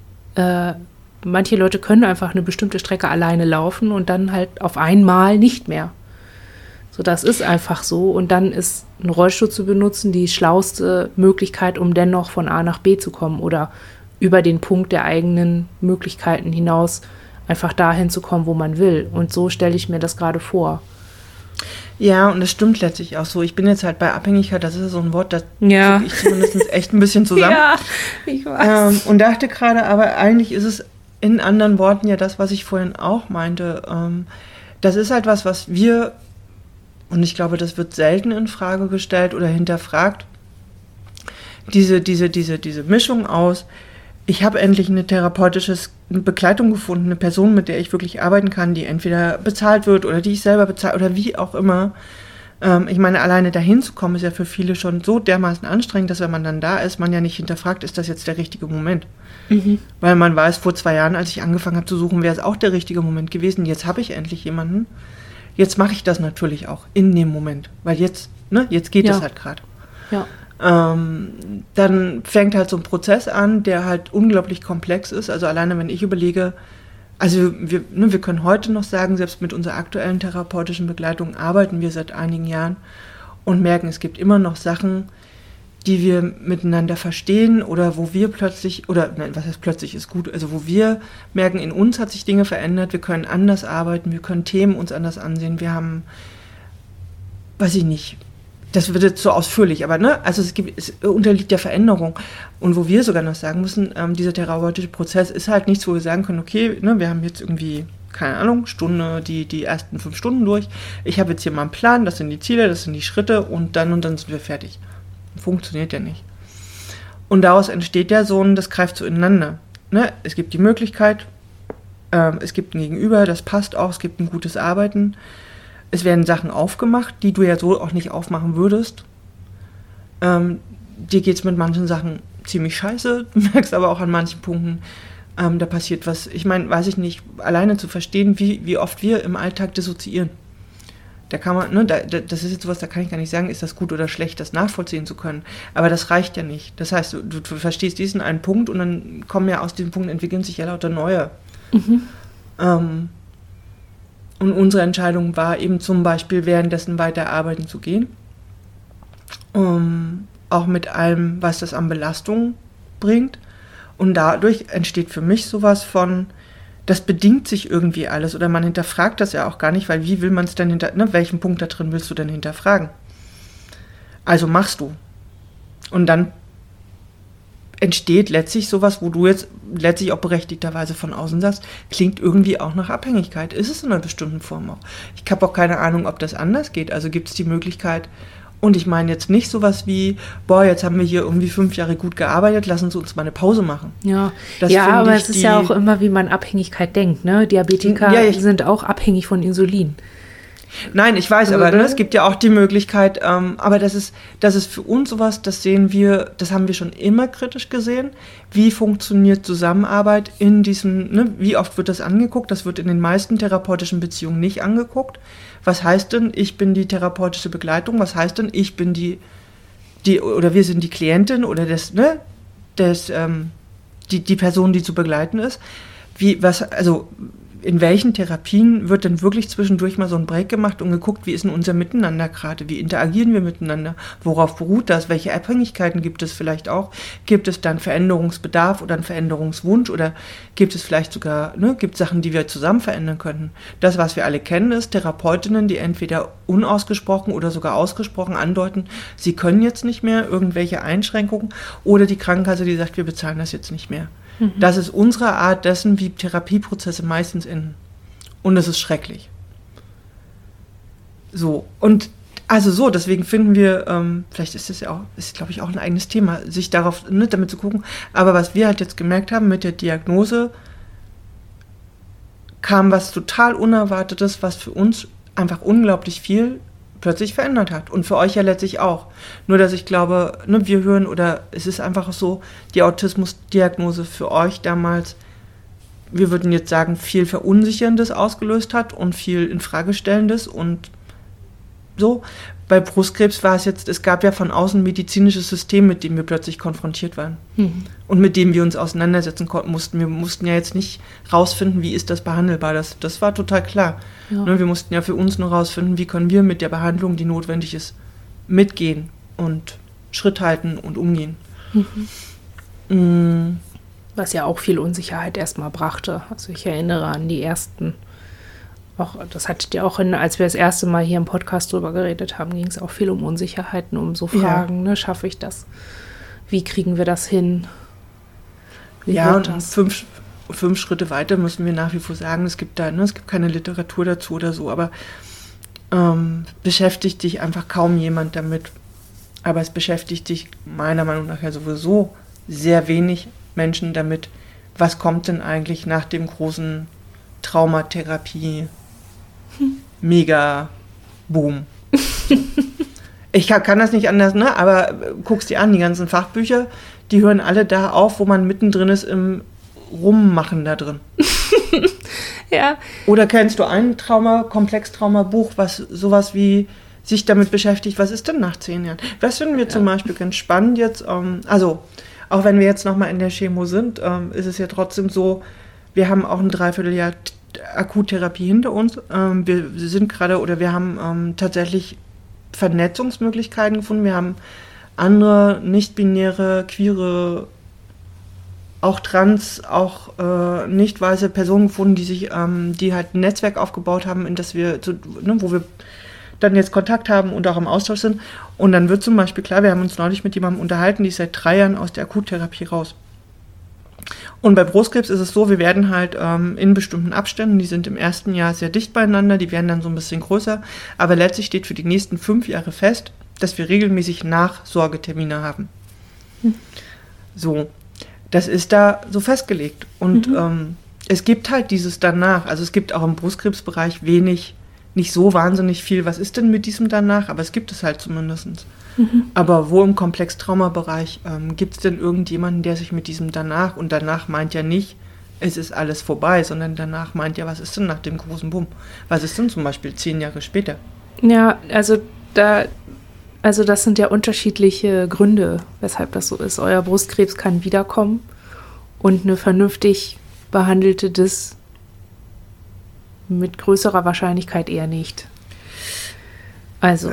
manche Leute können einfach eine bestimmte Strecke alleine laufen und dann halt auf einmal nicht mehr. So, das ist einfach so. Und dann ist ein Rollstuhl zu benutzen die schlauste Möglichkeit, um dennoch von A nach B zu kommen oder über den Punkt der eigenen Möglichkeiten hinaus einfach dahin zu kommen, wo man will. Und so stelle ich mir das gerade vor. Ja, und das stimmt letztlich auch so. Ich bin jetzt halt bei Abhängigkeit, das ist so ein Wort, das ja. ich zumindest echt ein bisschen zusammen. Ja, ich weiß. Und dachte gerade, aber eigentlich ist es in anderen Worten ja das, was ich vorhin auch meinte. Das ist halt was wir, und ich glaube, das wird selten in Frage gestellt oder hinterfragt, diese Mischung aus, ich habe endlich eine therapeutische Begleitung gefunden, eine Person, mit der ich wirklich arbeiten kann, die entweder bezahlt wird oder die ich selber bezahle oder wie auch immer. Ich meine, alleine dahin zu kommen, ist ja für viele schon so dermaßen anstrengend, dass wenn man dann da ist, man ja nicht hinterfragt, ist das jetzt der richtige Moment? Mhm. Weil man weiß, vor 2 Jahren, als ich angefangen habe zu suchen, wäre es auch der richtige Moment gewesen. Jetzt habe ich endlich jemanden. Jetzt mache ich das natürlich auch in dem Moment, weil jetzt geht es halt gerade. Ja. Dann fängt halt so ein Prozess an, der halt unglaublich komplex ist. Also alleine, wenn ich überlege, also wir können heute noch sagen, selbst mit unserer aktuellen therapeutischen Begleitung arbeiten wir seit einigen Jahren und merken, es gibt immer noch Sachen, die wir miteinander verstehen oder wo wir plötzlich, oder nein, was heißt plötzlich ist gut, also wo wir merken, in uns hat sich Dinge verändert, wir können anders arbeiten, wir können Themen uns anders ansehen, wir haben, weiß ich nicht, das wird jetzt so ausführlich, aber also es unterliegt der Veränderung. Und wo wir sogar noch sagen müssen, dieser therapeutische Prozess ist halt nichts, wo wir sagen können, okay, wir haben jetzt irgendwie, keine Ahnung, Stunde, die ersten 5 Stunden durch. Ich habe jetzt hier mal einen Plan, das sind die Ziele, das sind die Schritte und dann sind wir fertig. Funktioniert ja nicht. Und daraus entsteht ja das greift so ineinander. Es gibt die Möglichkeit, es gibt ein Gegenüber, das passt auch, es gibt ein gutes Arbeiten. Es werden Sachen aufgemacht, die du ja so auch nicht aufmachen würdest. Dir geht es mit manchen Sachen ziemlich scheiße, du merkst aber auch an manchen Punkten, da passiert was. Ich meine, weiß ich nicht, alleine zu verstehen, wie oft wir im Alltag dissoziieren. Da kann man, das ist jetzt sowas, da kann ich gar nicht sagen, ist das gut oder schlecht, das nachvollziehen zu können. Aber das reicht ja nicht. Das heißt, du verstehst diesen einen Punkt und dann kommen ja aus diesem Punkt, entwickeln sich ja lauter neue. Mhm. Und unsere Entscheidung war eben zum Beispiel währenddessen weiter arbeiten zu gehen. Auch mit allem, was das an Belastung bringt. Und dadurch entsteht für mich sowas von, das bedingt sich irgendwie alles. Oder man hinterfragt das ja auch gar nicht, weil wie will man es denn welchen Punkt da drin willst du denn hinterfragen? Also machst du. Und dann entsteht letztlich sowas, wo du jetzt letztlich auch berechtigterweise von außen sagst, klingt irgendwie auch nach Abhängigkeit. Ist es in einer bestimmten Form auch. Ich habe auch keine Ahnung, ob das anders geht. Also gibt es die Möglichkeit, und ich meine jetzt nicht sowas wie, jetzt haben wir hier irgendwie 5 Jahre gut gearbeitet, lassen Sie uns mal eine Pause machen. Ja, aber es ist ja auch immer, wie man Abhängigkeit denkt. Diabetiker sind auch abhängig von Insulin. Nein, ich weiß, aber es gibt ja auch die Möglichkeit, aber das ist für uns sowas, das haben wir schon immer kritisch gesehen. Wie funktioniert Zusammenarbeit in diesem, wie oft wird das angeguckt? Das wird in den meisten therapeutischen Beziehungen nicht angeguckt. Was heißt denn, ich bin die therapeutische Begleitung? Was heißt denn, ich bin die oder wir sind die Klientin oder die Person, die zu begleiten ist? in welchen Therapien wird denn wirklich zwischendurch mal so ein Break gemacht und geguckt, wie ist denn unser Miteinander gerade, wie interagieren wir miteinander, worauf beruht das, welche Abhängigkeiten gibt es vielleicht auch, gibt es dann Veränderungsbedarf oder einen Veränderungswunsch oder gibt es vielleicht sogar, gibt es Sachen, die wir zusammen verändern könnten. Das, was wir alle kennen, ist Therapeutinnen, die entweder unausgesprochen oder sogar ausgesprochen andeuten, sie können jetzt nicht mehr, irgendwelche Einschränkungen, oder die Krankenkasse, die sagt, wir bezahlen das jetzt nicht mehr. Das ist unsere Art dessen, wie Therapieprozesse meistens enden. Und das ist schrecklich. So, und also so, deswegen finden wir, vielleicht ist das ja auch, ist glaube ich auch ein eigenes Thema, sich darauf, damit zu gucken. Aber was wir halt jetzt gemerkt haben mit der Diagnose, kam was total Unerwartetes, was für uns einfach unglaublich viel plötzlich verändert hat. Und für euch ja letztlich auch. Nur, dass ich glaube, wir hören, oder es ist einfach so, die Autismusdiagnose für euch damals, wir würden jetzt sagen, viel Verunsicherndes ausgelöst hat und viel Infragestellendes und so. Bei Brustkrebs war es jetzt, es gab ja von außen ein medizinisches System, mit dem wir plötzlich konfrontiert waren. Und mit dem wir uns auseinandersetzen mussten. Wir mussten ja jetzt nicht rausfinden, wie ist das behandelbar. Das war total klar. Ja. Wir mussten ja für uns nur rausfinden, wie können wir mit der Behandlung, die notwendig ist, mitgehen und Schritt halten und umgehen. Was ja auch viel Unsicherheit erstmal brachte. Also ich erinnere an die ersten, auch das hattet ihr auch, als wir das erste Mal hier im Podcast drüber geredet haben, ging es auch viel um Unsicherheiten, um so Fragen, schaffe ich das? Wie kriegen wir das hin? Wie wird das? Fünf Schritte weiter müssen wir nach wie vor sagen, es gibt keine Literatur dazu oder so, aber beschäftigt dich einfach kaum jemand damit. Aber es beschäftigt dich meiner Meinung nach ja sowieso sehr wenig Menschen damit, was kommt denn eigentlich nach dem großen Traumatherapie Mega-Boom. Ich kann das nicht anders, aber guck's dir an, die ganzen Fachbücher, die hören alle da auf, wo man mittendrin ist im Rummachen da drin. Ja. Oder kennst du ein Komplextrauma-Buch, was sowas wie sich damit beschäftigt, was ist denn nach 10 Jahren? Das finden wir zum Beispiel ganz spannend jetzt, also auch wenn wir jetzt nochmal in der Chemo sind, ist es ja trotzdem so, wir haben auch ein Dreivierteljahr Akuttherapie hinter uns. Wir haben tatsächlich Vernetzungsmöglichkeiten gefunden. Wir haben andere nicht-binäre, queere, auch trans, auch nicht weiße Personen gefunden, die halt ein Netzwerk aufgebaut haben, in das wir, wo wir dann jetzt Kontakt haben und auch im Austausch sind. Und dann wird zum Beispiel klar, wir haben uns neulich mit jemandem unterhalten, die ist seit 3 Jahren aus der Akuttherapie raus. Und bei Brustkrebs ist es so, wir werden halt in bestimmten Abständen, die sind im ersten Jahr sehr dicht beieinander, die werden dann so ein bisschen größer, aber letztlich steht für die nächsten 5 Jahre fest, dass wir regelmäßig Nachsorgetermine haben. So, das ist da so festgelegt. Und es gibt halt dieses danach, also es gibt auch im Brustkrebsbereich nicht so wahnsinnig viel, was ist denn mit diesem danach, aber es gibt es halt zumindest. Aber wo im Komplextraumabereich gibt es denn irgendjemanden, der sich mit diesem danach, und danach meint ja nicht, es ist alles vorbei, sondern danach meint ja, was ist denn nach dem großen Bumm? Was ist denn zum Beispiel 10 Jahre später? Ja, also das sind ja unterschiedliche Gründe, weshalb das so ist. Euer Brustkrebs kann wiederkommen und eine vernünftig behandelte DIS mit größerer Wahrscheinlichkeit eher nicht. Aber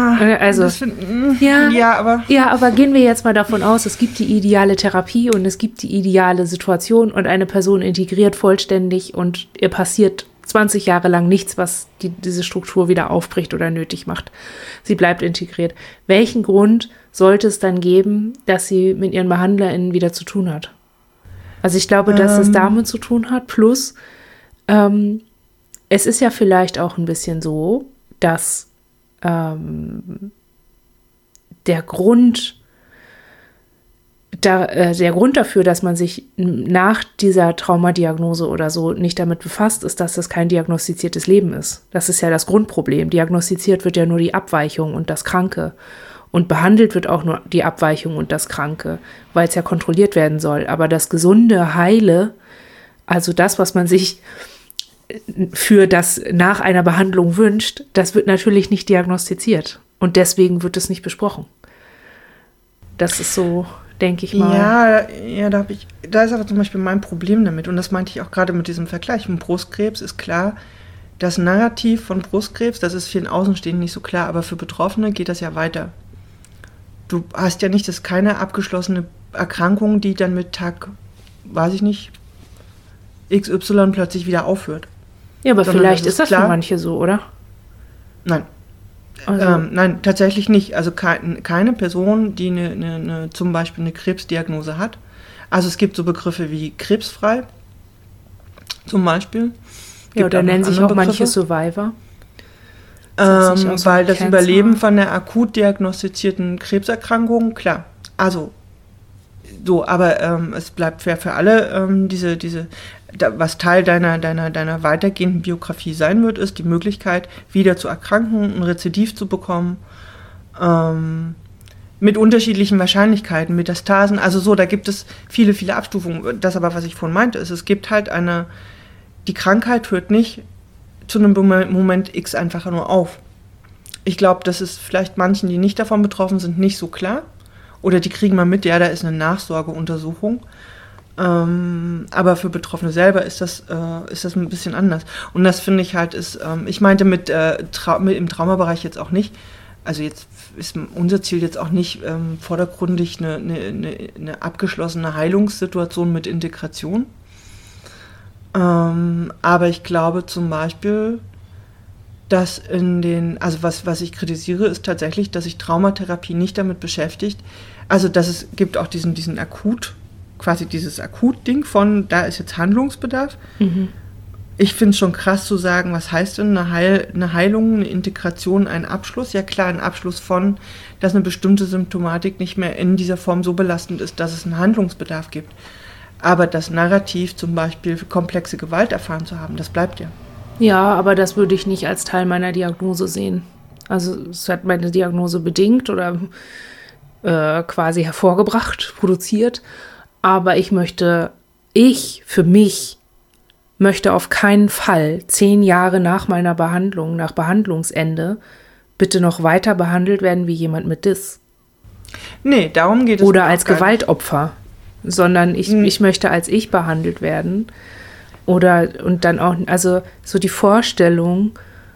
gehen wir jetzt mal davon aus, es gibt die ideale Therapie und es gibt die ideale Situation und eine Person integriert vollständig und ihr passiert 20 Jahre lang nichts, was diese Struktur wieder aufbricht oder nötig macht. Sie bleibt integriert. Welchen Grund sollte es dann geben, dass sie mit ihren BehandlerInnen wieder zu tun hat? Also ich glaube, dass es damit zu tun hat, plus es ist ja vielleicht auch ein bisschen so, dass der Grund dafür, dass man sich nach dieser Traumadiagnose oder so nicht damit befasst, ist, dass das kein diagnostiziertes Leben ist. Das ist ja das Grundproblem. Diagnostiziert wird ja nur die Abweichung und das Kranke. Und behandelt wird auch nur die Abweichung und das Kranke, weil es ja kontrolliert werden soll. Aber das Gesunde, Heile, also das, was man sich für das nach einer Behandlung wünscht, das wird natürlich nicht diagnostiziert. Und deswegen wird es nicht besprochen. Das ist so denke ich mal. Ja, da ist aber zum Beispiel mein Problem damit. Und das meinte ich auch gerade mit diesem Vergleich. Mit Brustkrebs ist klar, das Narrativ von Brustkrebs, das ist vielen Außenstehenden nicht so klar, aber für Betroffene geht das ja weiter. Du hast ja nicht, das ist keine abgeschlossene Erkrankung, die dann mit Tag, weiß ich nicht, XY plötzlich wieder aufhört. Ja, aber vielleicht ist das für manche so, oder? Nein. Also. Nein, tatsächlich nicht. Also keine Person, die zum Beispiel eine Krebsdiagnose hat. Also es gibt so Begriffe wie krebsfrei, zum Beispiel. Ja, oder nennen sich auch manche Survivor. Weil das Überleben von der akut diagnostizierten Krebserkrankung, klar. Also, so, aber es bleibt fair für alle, was Teil deiner weitergehenden Biografie sein wird, ist die Möglichkeit, wieder zu erkranken, ein Rezidiv zu bekommen, mit unterschiedlichen Wahrscheinlichkeiten, Metastasen, also so, da gibt es viele, viele Abstufungen. Das aber, was ich vorhin meinte, ist, es gibt halt die Krankheit hört nicht zu einem Moment X einfach nur auf. Ich glaube, das ist vielleicht manchen, die nicht davon betroffen sind, nicht so klar. Oder die kriegen mal mit, ja, da ist eine Nachsorgeuntersuchung. Aber für Betroffene selber ist das ein bisschen anders. Und das finde ich halt ich meinte mit im Traumabereich jetzt auch nicht, also jetzt ist unser Ziel jetzt auch nicht vordergründig eine abgeschlossene Heilungssituation mit Integration. Aber ich glaube zum Beispiel, dass also was ich kritisiere, ist tatsächlich, dass sich Traumatherapie nicht damit beschäftigt. Also dass es gibt auch diesen quasi dieses Akut-Ding von, da ist jetzt Handlungsbedarf. Mhm. Ich finde es schon krass zu sagen, was heißt denn eine Heilung, eine Integration, ein Abschluss? Ja klar, ein Abschluss von, dass eine bestimmte Symptomatik nicht mehr in dieser Form so belastend ist, dass es einen Handlungsbedarf gibt. Aber das Narrativ, zum Beispiel komplexe Gewalt erfahren zu haben, das bleibt ja. Ja, aber das würde ich nicht als Teil meiner Diagnose sehen. Also es hat meine Diagnose bedingt oder quasi hervorgebracht, produziert. Aber für mich möchte auf keinen Fall 10 Jahre nach meiner Behandlung, nach Behandlungsende, bitte noch weiter behandelt werden wie jemand mit DIS. Nee, darum geht es nicht. Oder als Gewaltopfer. Sondern ich möchte als ich behandelt werden. Und dann auch, also so die Vorstellung,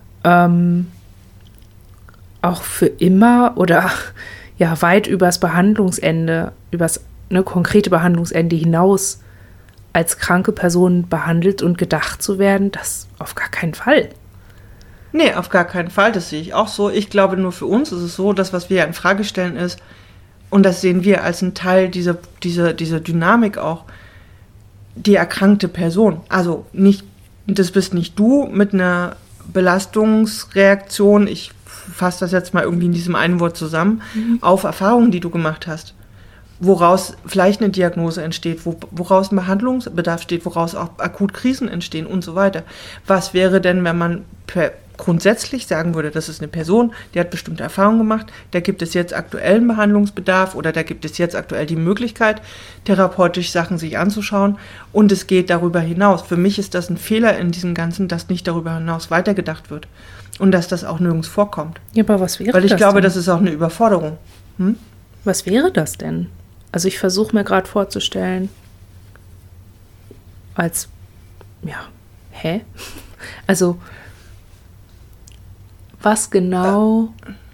auch für immer oder ja weit übers Behandlungsende, übers konkrete Behandlungsende hinaus als kranke Person behandelt und gedacht zu werden, das auf gar keinen Fall. Nee, auf gar keinen Fall, das sehe ich auch so. Ich glaube, nur für uns ist es so, dass was wir ja in Frage stellen ist, und das sehen wir als einen Teil dieser Dynamik auch, die erkrankte Person. Also das bist nicht du mit einer Belastungsreaktion, ich fasse das jetzt mal irgendwie in diesem einen Wort zusammen, auf Erfahrungen, die du gemacht hast. Woraus vielleicht eine Diagnose entsteht, woraus ein Behandlungsbedarf steht, woraus auch akut Krisen entstehen und so weiter. Was wäre denn, wenn man grundsätzlich sagen würde, das ist eine Person, die hat bestimmte Erfahrungen gemacht, da gibt es jetzt aktuellen Behandlungsbedarf oder da gibt es jetzt aktuell die Möglichkeit, therapeutisch Sachen sich anzuschauen und es geht darüber hinaus. Für mich ist das ein Fehler in diesem Ganzen, dass nicht darüber hinaus weitergedacht wird und dass das auch nirgends vorkommt. Ja, aber was wäre das? Weil ich glaube, das ist auch eine Überforderung. Was wäre das denn? Also ich versuche mir gerade vorzustellen, Also, was genau?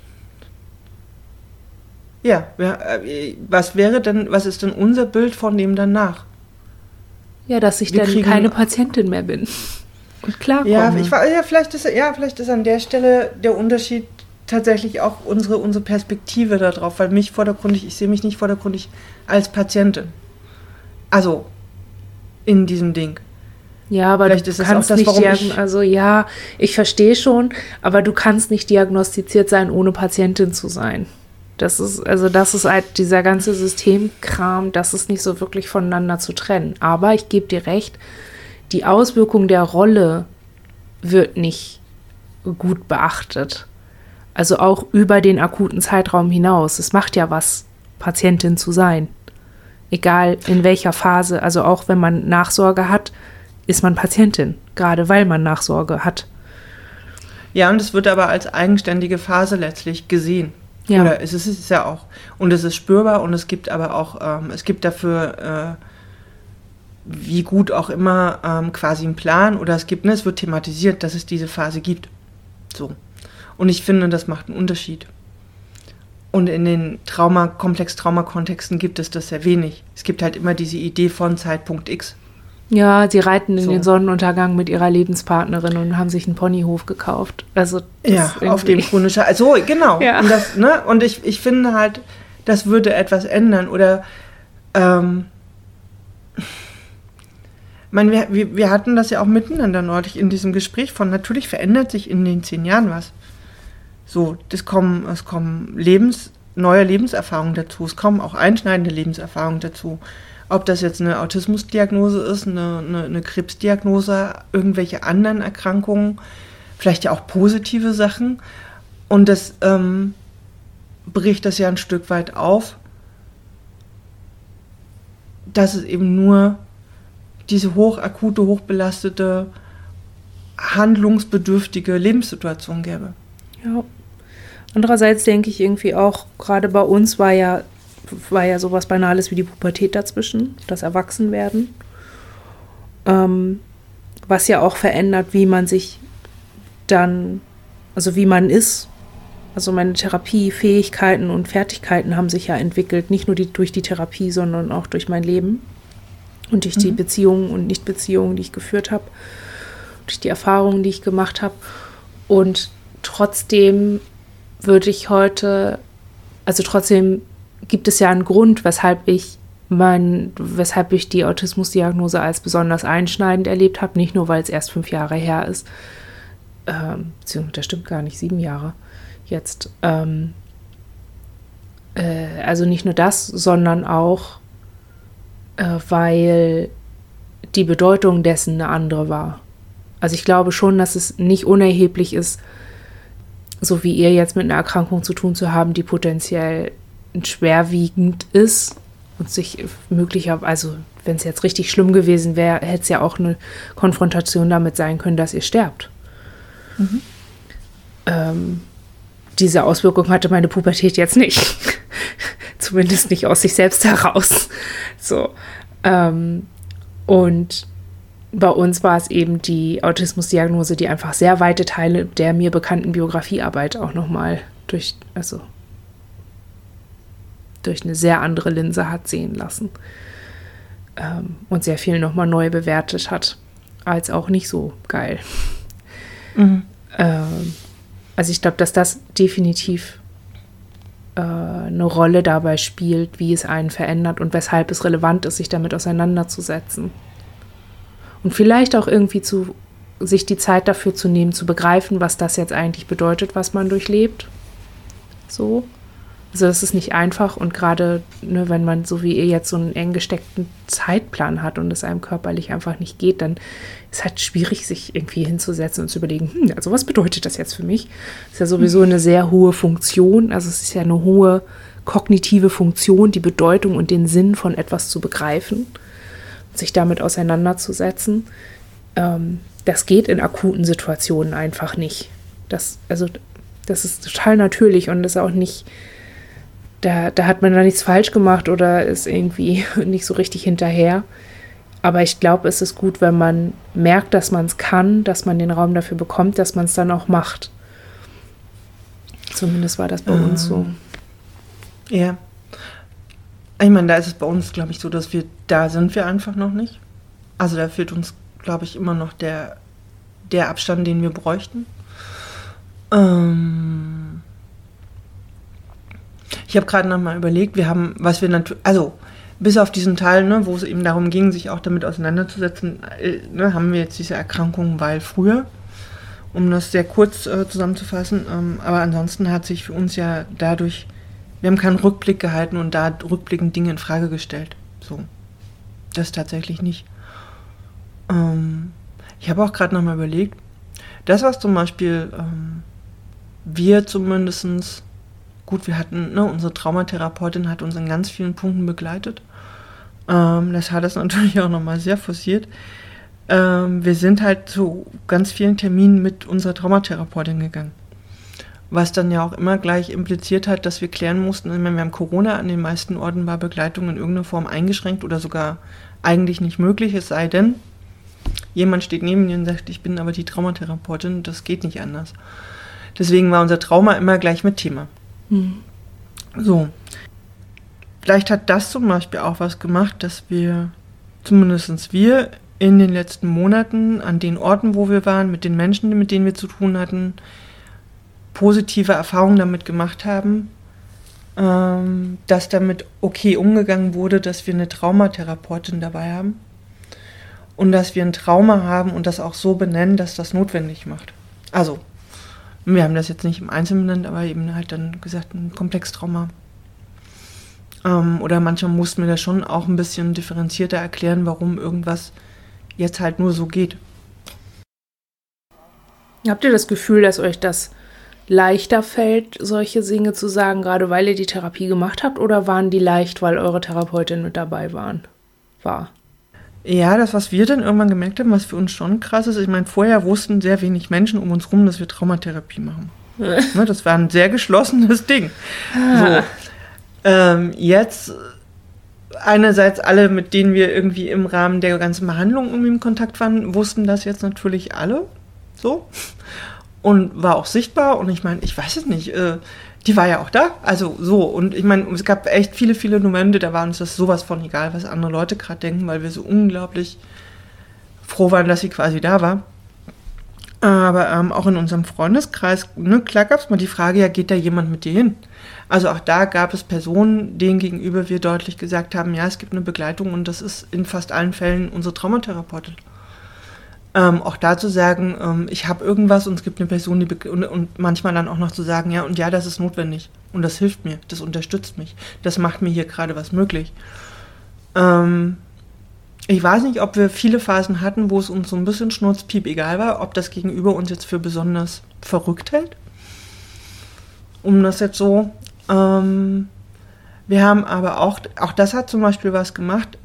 Ja, was ist denn unser Bild von dem danach? Ja, dass ich dann keine Patientin mehr bin und klarkomme. Ja, vielleicht ist an der Stelle der Unterschied tatsächlich auch unsere Perspektive darauf, weil ich sehe mich nicht vordergründig als Patientin. Also, in diesem Ding. Ja, aber vielleicht du ist kannst das auch das, nicht ich verstehe schon, aber du kannst nicht diagnostiziert sein, ohne Patientin zu sein. Das ist halt dieser ganze Systemkram, das ist nicht so wirklich voneinander zu trennen. Aber ich gebe dir recht, die Auswirkung der Rolle wird nicht gut beachtet. Also auch über den akuten Zeitraum hinaus. Es macht ja was, Patientin zu sein. Egal in welcher Phase, also auch wenn man Nachsorge hat, ist man Patientin, gerade weil man Nachsorge hat. Ja, und es wird aber als eigenständige Phase letztlich gesehen. Ja. Oder es ist ja auch. Und es ist spürbar und es gibt aber auch, es gibt dafür, wie gut auch immer, quasi einen Plan oder es gibt, es wird thematisiert, dass es diese Phase gibt. So. Und ich finde, das macht einen Unterschied. Und in den Komplex-Trauma-Kontexten gibt es das sehr wenig. Es gibt halt immer diese Idee von Zeitpunkt X. Ja, sie reiten in den Sonnenuntergang mit ihrer Lebenspartnerin und haben sich einen Ponyhof gekauft. Also ja, auf dem chronischen. Also genau. Ja. Und, und ich finde halt, das würde etwas ändern. Oder wir hatten das ja auch miteinander neulich in diesem Gespräch von, natürlich verändert sich in den 10 Jahren was. So, es kommen neue Lebenserfahrungen dazu, es kommen auch einschneidende Lebenserfahrungen dazu. Ob das jetzt eine Autismusdiagnose ist, eine Krebsdiagnose, irgendwelche anderen Erkrankungen, vielleicht ja auch positive Sachen. Und das bricht das ja ein Stück weit auf, dass es eben nur diese hochakute, hochbelastete, handlungsbedürftige Lebenssituation gäbe. Ja. Andererseits denke ich irgendwie auch, gerade bei uns war ja sowas Banales wie die Pubertät dazwischen, das Erwachsenwerden, was ja auch verändert, wie man sich dann, also wie man ist. Also meine Therapiefähigkeiten und Fertigkeiten haben sich ja entwickelt, nicht nur durch die Therapie, sondern auch durch mein Leben und durch die Beziehungen und Nichtbeziehungen, die ich geführt habe, durch die Erfahrungen, die ich gemacht habe. Und trotzdem trotzdem gibt es ja einen Grund, weshalb ich die Autismusdiagnose als besonders einschneidend erlebt habe. Nicht nur, weil es erst 5 Jahre her ist. Beziehungsweise, das stimmt gar nicht, 7 Jahre jetzt. Also nicht nur das, sondern auch, weil die Bedeutung dessen eine andere war. Also ich glaube schon, dass es nicht unerheblich ist, so wie ihr jetzt mit einer Erkrankung zu tun zu haben, die potenziell schwerwiegend ist und sich möglicherweise, also wenn es jetzt richtig schlimm gewesen wäre, hätte es ja auch eine Konfrontation damit sein können, dass ihr sterbt. Diese Auswirkung hatte meine Pubertät jetzt nicht. Zumindest nicht aus sich selbst heraus. So. Und bei uns war es eben die Autismusdiagnose, die einfach sehr weite Teile der mir bekannten Biografiearbeit auch nochmal durch eine sehr andere Linse hat sehen lassen. Und sehr viel nochmal neu bewertet hat, als auch nicht so geil. Also ich glaube, dass das definitiv eine Rolle dabei spielt, wie es einen verändert und weshalb es relevant ist, sich damit auseinanderzusetzen. Und vielleicht auch irgendwie sich die Zeit dafür zu nehmen, zu begreifen, was das jetzt eigentlich bedeutet, was man durchlebt. So. Also das ist nicht einfach und gerade, wenn man so wie ihr jetzt so einen eng gesteckten Zeitplan hat und es einem körperlich einfach nicht geht, dann ist halt schwierig, sich irgendwie hinzusetzen und zu überlegen, also was bedeutet das jetzt für mich? Das ist ja sowieso eine sehr hohe Funktion, also es ist ja eine hohe kognitive Funktion, die Bedeutung und den Sinn von etwas zu begreifen und sich damit auseinanderzusetzen. Das geht in akuten Situationen einfach nicht. Das ist total natürlich und das ist auch nicht, da hat man da nichts falsch gemacht oder ist irgendwie nicht so richtig hinterher. Aber ich glaube, es ist gut, wenn man merkt, dass man es kann, dass man den Raum dafür bekommt, dass man es dann auch macht. Zumindest war das bei uns so. Ja. Ich meine, da ist es bei uns, glaube ich, so, dass da sind wir einfach noch nicht. Also da fehlt uns, glaube ich, immer noch der Abstand, den wir bräuchten. Ich habe gerade noch mal überlegt, bis auf diesen Teil, wo es eben darum ging, sich auch damit auseinanderzusetzen, haben wir jetzt diese Erkrankung, weil früher, um das sehr kurz zusammenzufassen, aber ansonsten hat sich für uns ja dadurch, wir haben keinen Rückblick gehalten und da rückblickend Dinge in Frage gestellt. So, das tatsächlich nicht. Ich habe auch gerade noch mal überlegt, das, was zum Beispiel wir zumindest, gut, wir hatten, unsere Traumatherapeutin hat uns in ganz vielen Punkten begleitet. Das hat es natürlich auch nochmal sehr forciert. Wir sind halt zu ganz vielen Terminen mit unserer Traumatherapeutin gegangen. was dann ja auch immer gleich impliziert hat, dass wir klären mussten, ich meine, wir haben Corona, an den meisten Orten war Begleitung in irgendeiner Form eingeschränkt oder sogar eigentlich nicht möglich, es sei denn, jemand steht neben mir und sagt, ich bin aber die Traumatherapeutin, das geht nicht anders. Deswegen war unser Trauma immer gleich mit Thema. So. Vielleicht hat das zum Beispiel auch was gemacht, dass wir, zumindest wir, in den letzten Monaten an den Orten, wo wir waren, mit den Menschen, mit denen wir zu tun hatten, positive Erfahrungen damit gemacht haben, dass damit okay umgegangen wurde, dass wir eine Traumatherapeutin dabei haben und dass wir ein Trauma haben und das auch so benennen, dass das notwendig macht. Also, wir haben das jetzt nicht im Einzelnen benannt, aber eben halt dann gesagt, ein Komplextrauma. Oder manchmal mussten wir das schon auch ein bisschen differenzierter erklären, warum irgendwas jetzt halt nur so geht. Habt ihr das Gefühl, dass euch das leichter fällt, solche Dinge zu sagen, gerade weil ihr die Therapie gemacht habt, oder waren die leicht, weil eure Therapeutin mit dabei war? Ja, das, was wir dann irgendwann gemerkt haben, was für uns schon krass ist, ich meine, vorher wussten sehr wenig Menschen um uns rum, dass wir Traumatherapie machen. Ne, das war ein sehr geschlossenes Ding. So, jetzt einerseits alle, mit denen wir irgendwie im Rahmen der ganzen Behandlung irgendwie im Kontakt waren, wussten das jetzt natürlich alle so und war auch sichtbar und ich meine, ich weiß es nicht, die war ja auch da, also so und ich meine, es gab echt viele, viele Momente, da war uns das sowas von egal, was andere Leute gerade denken, weil wir so unglaublich froh waren, dass sie quasi da war. Aber auch in unserem Freundeskreis, ne, klar gab es mal die Frage, ja, geht da jemand mit dir hin? Also auch da gab es Personen, denen gegenüber wir deutlich gesagt haben, ja, es gibt eine Begleitung und das ist in fast allen Fällen unsere Traumatherapeutin. Auch da zu sagen, ich habe irgendwas und es gibt eine Person, die und manchmal dann auch noch zu sagen, ja, und ja, das ist notwendig und das hilft mir, das unterstützt mich, das macht mir hier gerade was möglich. Ich weiß nicht, ob wir viele Phasen hatten, wo es uns so ein bisschen schnurzpiep egal war, ob das Gegenüber uns jetzt für besonders verrückt hält. Um das jetzt so, wir haben aber auch das hat zum Beispiel was gemacht,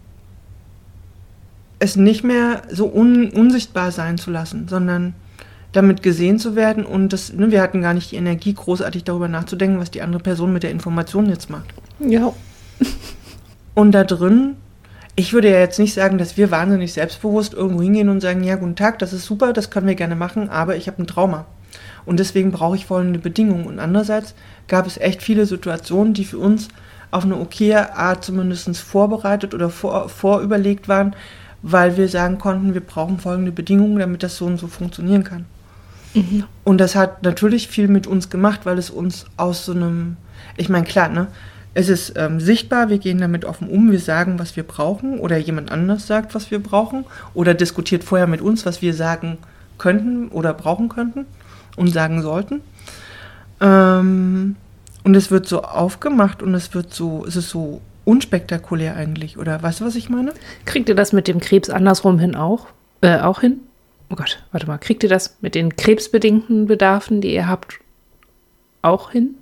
es nicht mehr so unsichtbar sein zu lassen, sondern damit gesehen zu werden und das, ne, wir hatten gar nicht die Energie, großartig darüber nachzudenken, was die andere Person mit der Information jetzt macht. Ja. Und da drin, ich würde ja jetzt nicht sagen, dass wir wahnsinnig selbstbewusst irgendwo hingehen und sagen, ja, guten Tag, das ist super, das können wir gerne machen, aber ich habe ein Trauma. Und deswegen brauche ich folgende Bedingungen. Und andererseits gab es echt viele Situationen, die für uns auf eine okaye Art zumindest vorbereitet oder vorüberlegt waren, weil wir sagen konnten, wir brauchen folgende Bedingungen, damit das so und so funktionieren kann. Mhm. Und das hat natürlich viel mit uns gemacht, weil es uns aus so einem, ich meine, klar, ne, es ist sichtbar, wir gehen damit offen um, wir sagen, was wir brauchen oder jemand anders sagt, was wir brauchen oder diskutiert vorher mit uns, was wir sagen könnten oder brauchen könnten und sagen sollten. Und es wird so aufgemacht und es ist so unspektakulär eigentlich, oder weißt du, was ich meine? Kriegt ihr das mit dem Krebs andersrum hin auch hin? Oh Gott, warte mal, kriegt ihr das mit den krebsbedingten Bedarfen, die ihr habt, auch hin?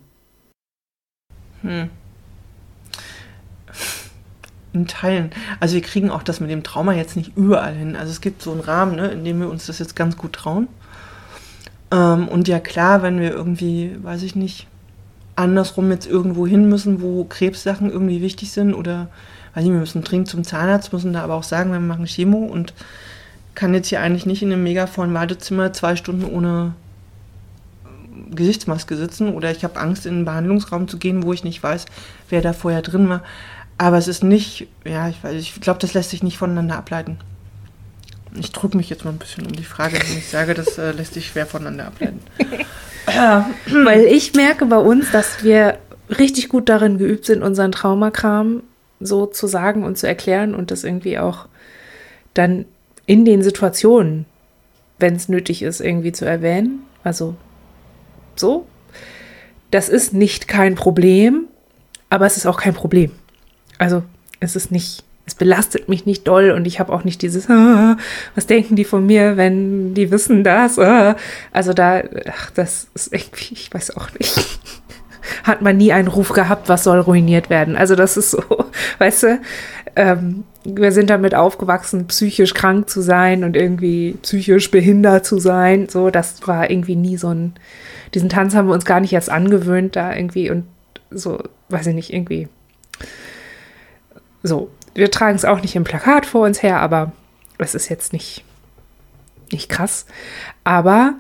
In Teilen. Also wir kriegen auch das mit dem Trauma jetzt nicht überall hin. Also es gibt so einen Rahmen, ne, in dem wir uns das jetzt ganz gut trauen. Und ja klar, wenn wir irgendwie, weiß ich nicht, andersrum jetzt irgendwo hin müssen, wo Krebssachen irgendwie wichtig sind oder, weiß nicht, wir müssen dringend zum Zahnarzt, müssen da aber auch sagen, wir machen Chemo und kann jetzt hier eigentlich nicht in einem mega vollen Wartezimmer 2 Stunden ohne Gesichtsmaske sitzen oder ich habe Angst, in einen Behandlungsraum zu gehen, wo ich nicht weiß, wer da vorher drin war. Aber es ist nicht, ja, ich glaube, das lässt sich nicht voneinander ableiten. Ich drücke mich jetzt mal ein bisschen um die Frage, wenn ich sage, das lässt sich schwer voneinander ableiten. Weil ich merke bei uns, dass wir richtig gut darin geübt sind, unseren Traumakram so zu sagen und zu erklären und das irgendwie auch dann in den Situationen, wenn es nötig ist, irgendwie zu erwähnen. Also so. Das ist nicht kein Problem, aber es ist auch kein Problem. Also es belastet mich nicht doll und ich habe auch nicht dieses, was denken die von mir, wenn die wissen das? Also das ist irgendwie, ich weiß auch nicht. hat man nie einen Ruf gehabt, was soll ruiniert werden. Also das ist so, weißt du, wir sind damit aufgewachsen, psychisch krank zu sein und irgendwie psychisch behindert zu sein. So, das war irgendwie nie so diesen Tanz haben wir uns gar nicht erst angewöhnt da irgendwie und so, weiß ich nicht, irgendwie so. Wir tragen es auch nicht im Plakat vor uns her, aber es ist jetzt nicht krass. Aber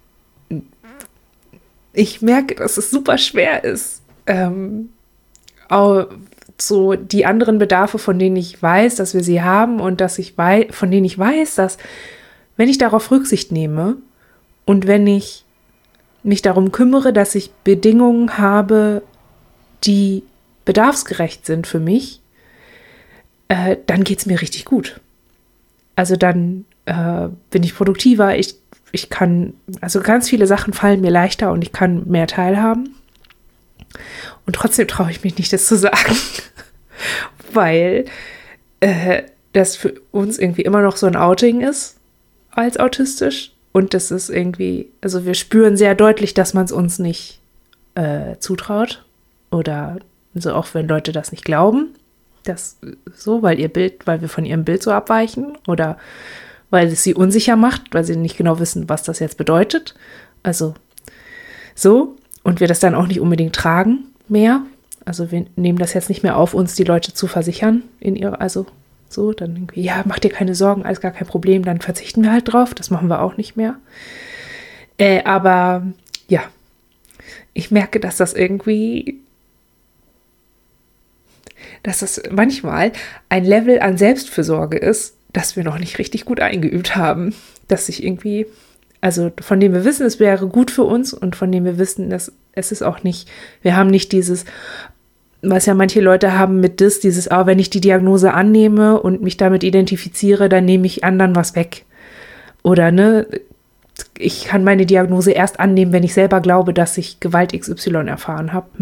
ich merke, dass es super schwer ist, auch so die anderen Bedarfe, von denen ich weiß, dass wir sie haben und von denen ich weiß, dass, wenn ich darauf Rücksicht nehme und wenn ich mich darum kümmere, dass ich Bedingungen habe, die bedarfsgerecht sind für mich, dann geht es mir richtig gut. Also dann bin ich produktiver, ich kann, also ganz viele Sachen fallen mir leichter und ich kann mehr teilhaben. Und trotzdem traue ich mich nicht, das zu sagen, weil das für uns irgendwie immer noch so ein Outing ist als autistisch. Und das ist irgendwie, also wir spüren sehr deutlich, dass man es uns nicht zutraut. Oder also auch wenn Leute das nicht glauben, das so, weil wir von ihrem Bild so abweichen oder weil es sie unsicher macht, weil sie nicht genau wissen, was das jetzt bedeutet. Also so. Und wir das dann auch nicht unbedingt tragen mehr. Also wir nehmen das jetzt nicht mehr auf, uns die Leute zu versichern also so, dann irgendwie, ja, mach dir keine Sorgen, alles gar kein Problem, dann verzichten wir halt drauf. Das machen wir auch nicht mehr. Aber ja, ich merke, dass das manchmal ein Level an Selbstfürsorge ist, das wir noch nicht richtig gut eingeübt haben. Dass sich irgendwie, also von dem wir wissen, es wäre gut für uns und von dem wir wissen, dass es ist auch nicht, wir haben nicht dieses, was ja manche Leute haben mit dieses, wenn ich die Diagnose annehme und mich damit identifiziere, dann nehme ich anderen was weg. Oder ich kann meine Diagnose erst annehmen, wenn ich selber glaube, dass ich Gewalt XY erfahren habe.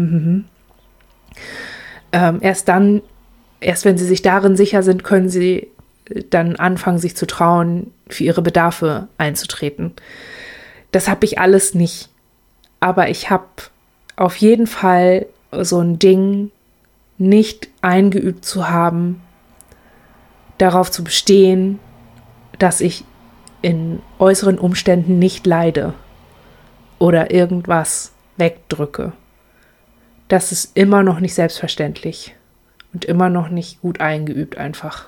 Erst wenn sie sich darin sicher sind, können sie dann anfangen, sich zu trauen, für ihre Bedarfe einzutreten. Das habe ich alles nicht. Aber ich habe auf jeden Fall so ein Ding nicht eingeübt zu haben, darauf zu bestehen, dass ich in äußeren Umständen nicht leide oder irgendwas wegdrücke. Das ist immer noch nicht selbstverständlich und immer noch nicht gut eingeübt einfach.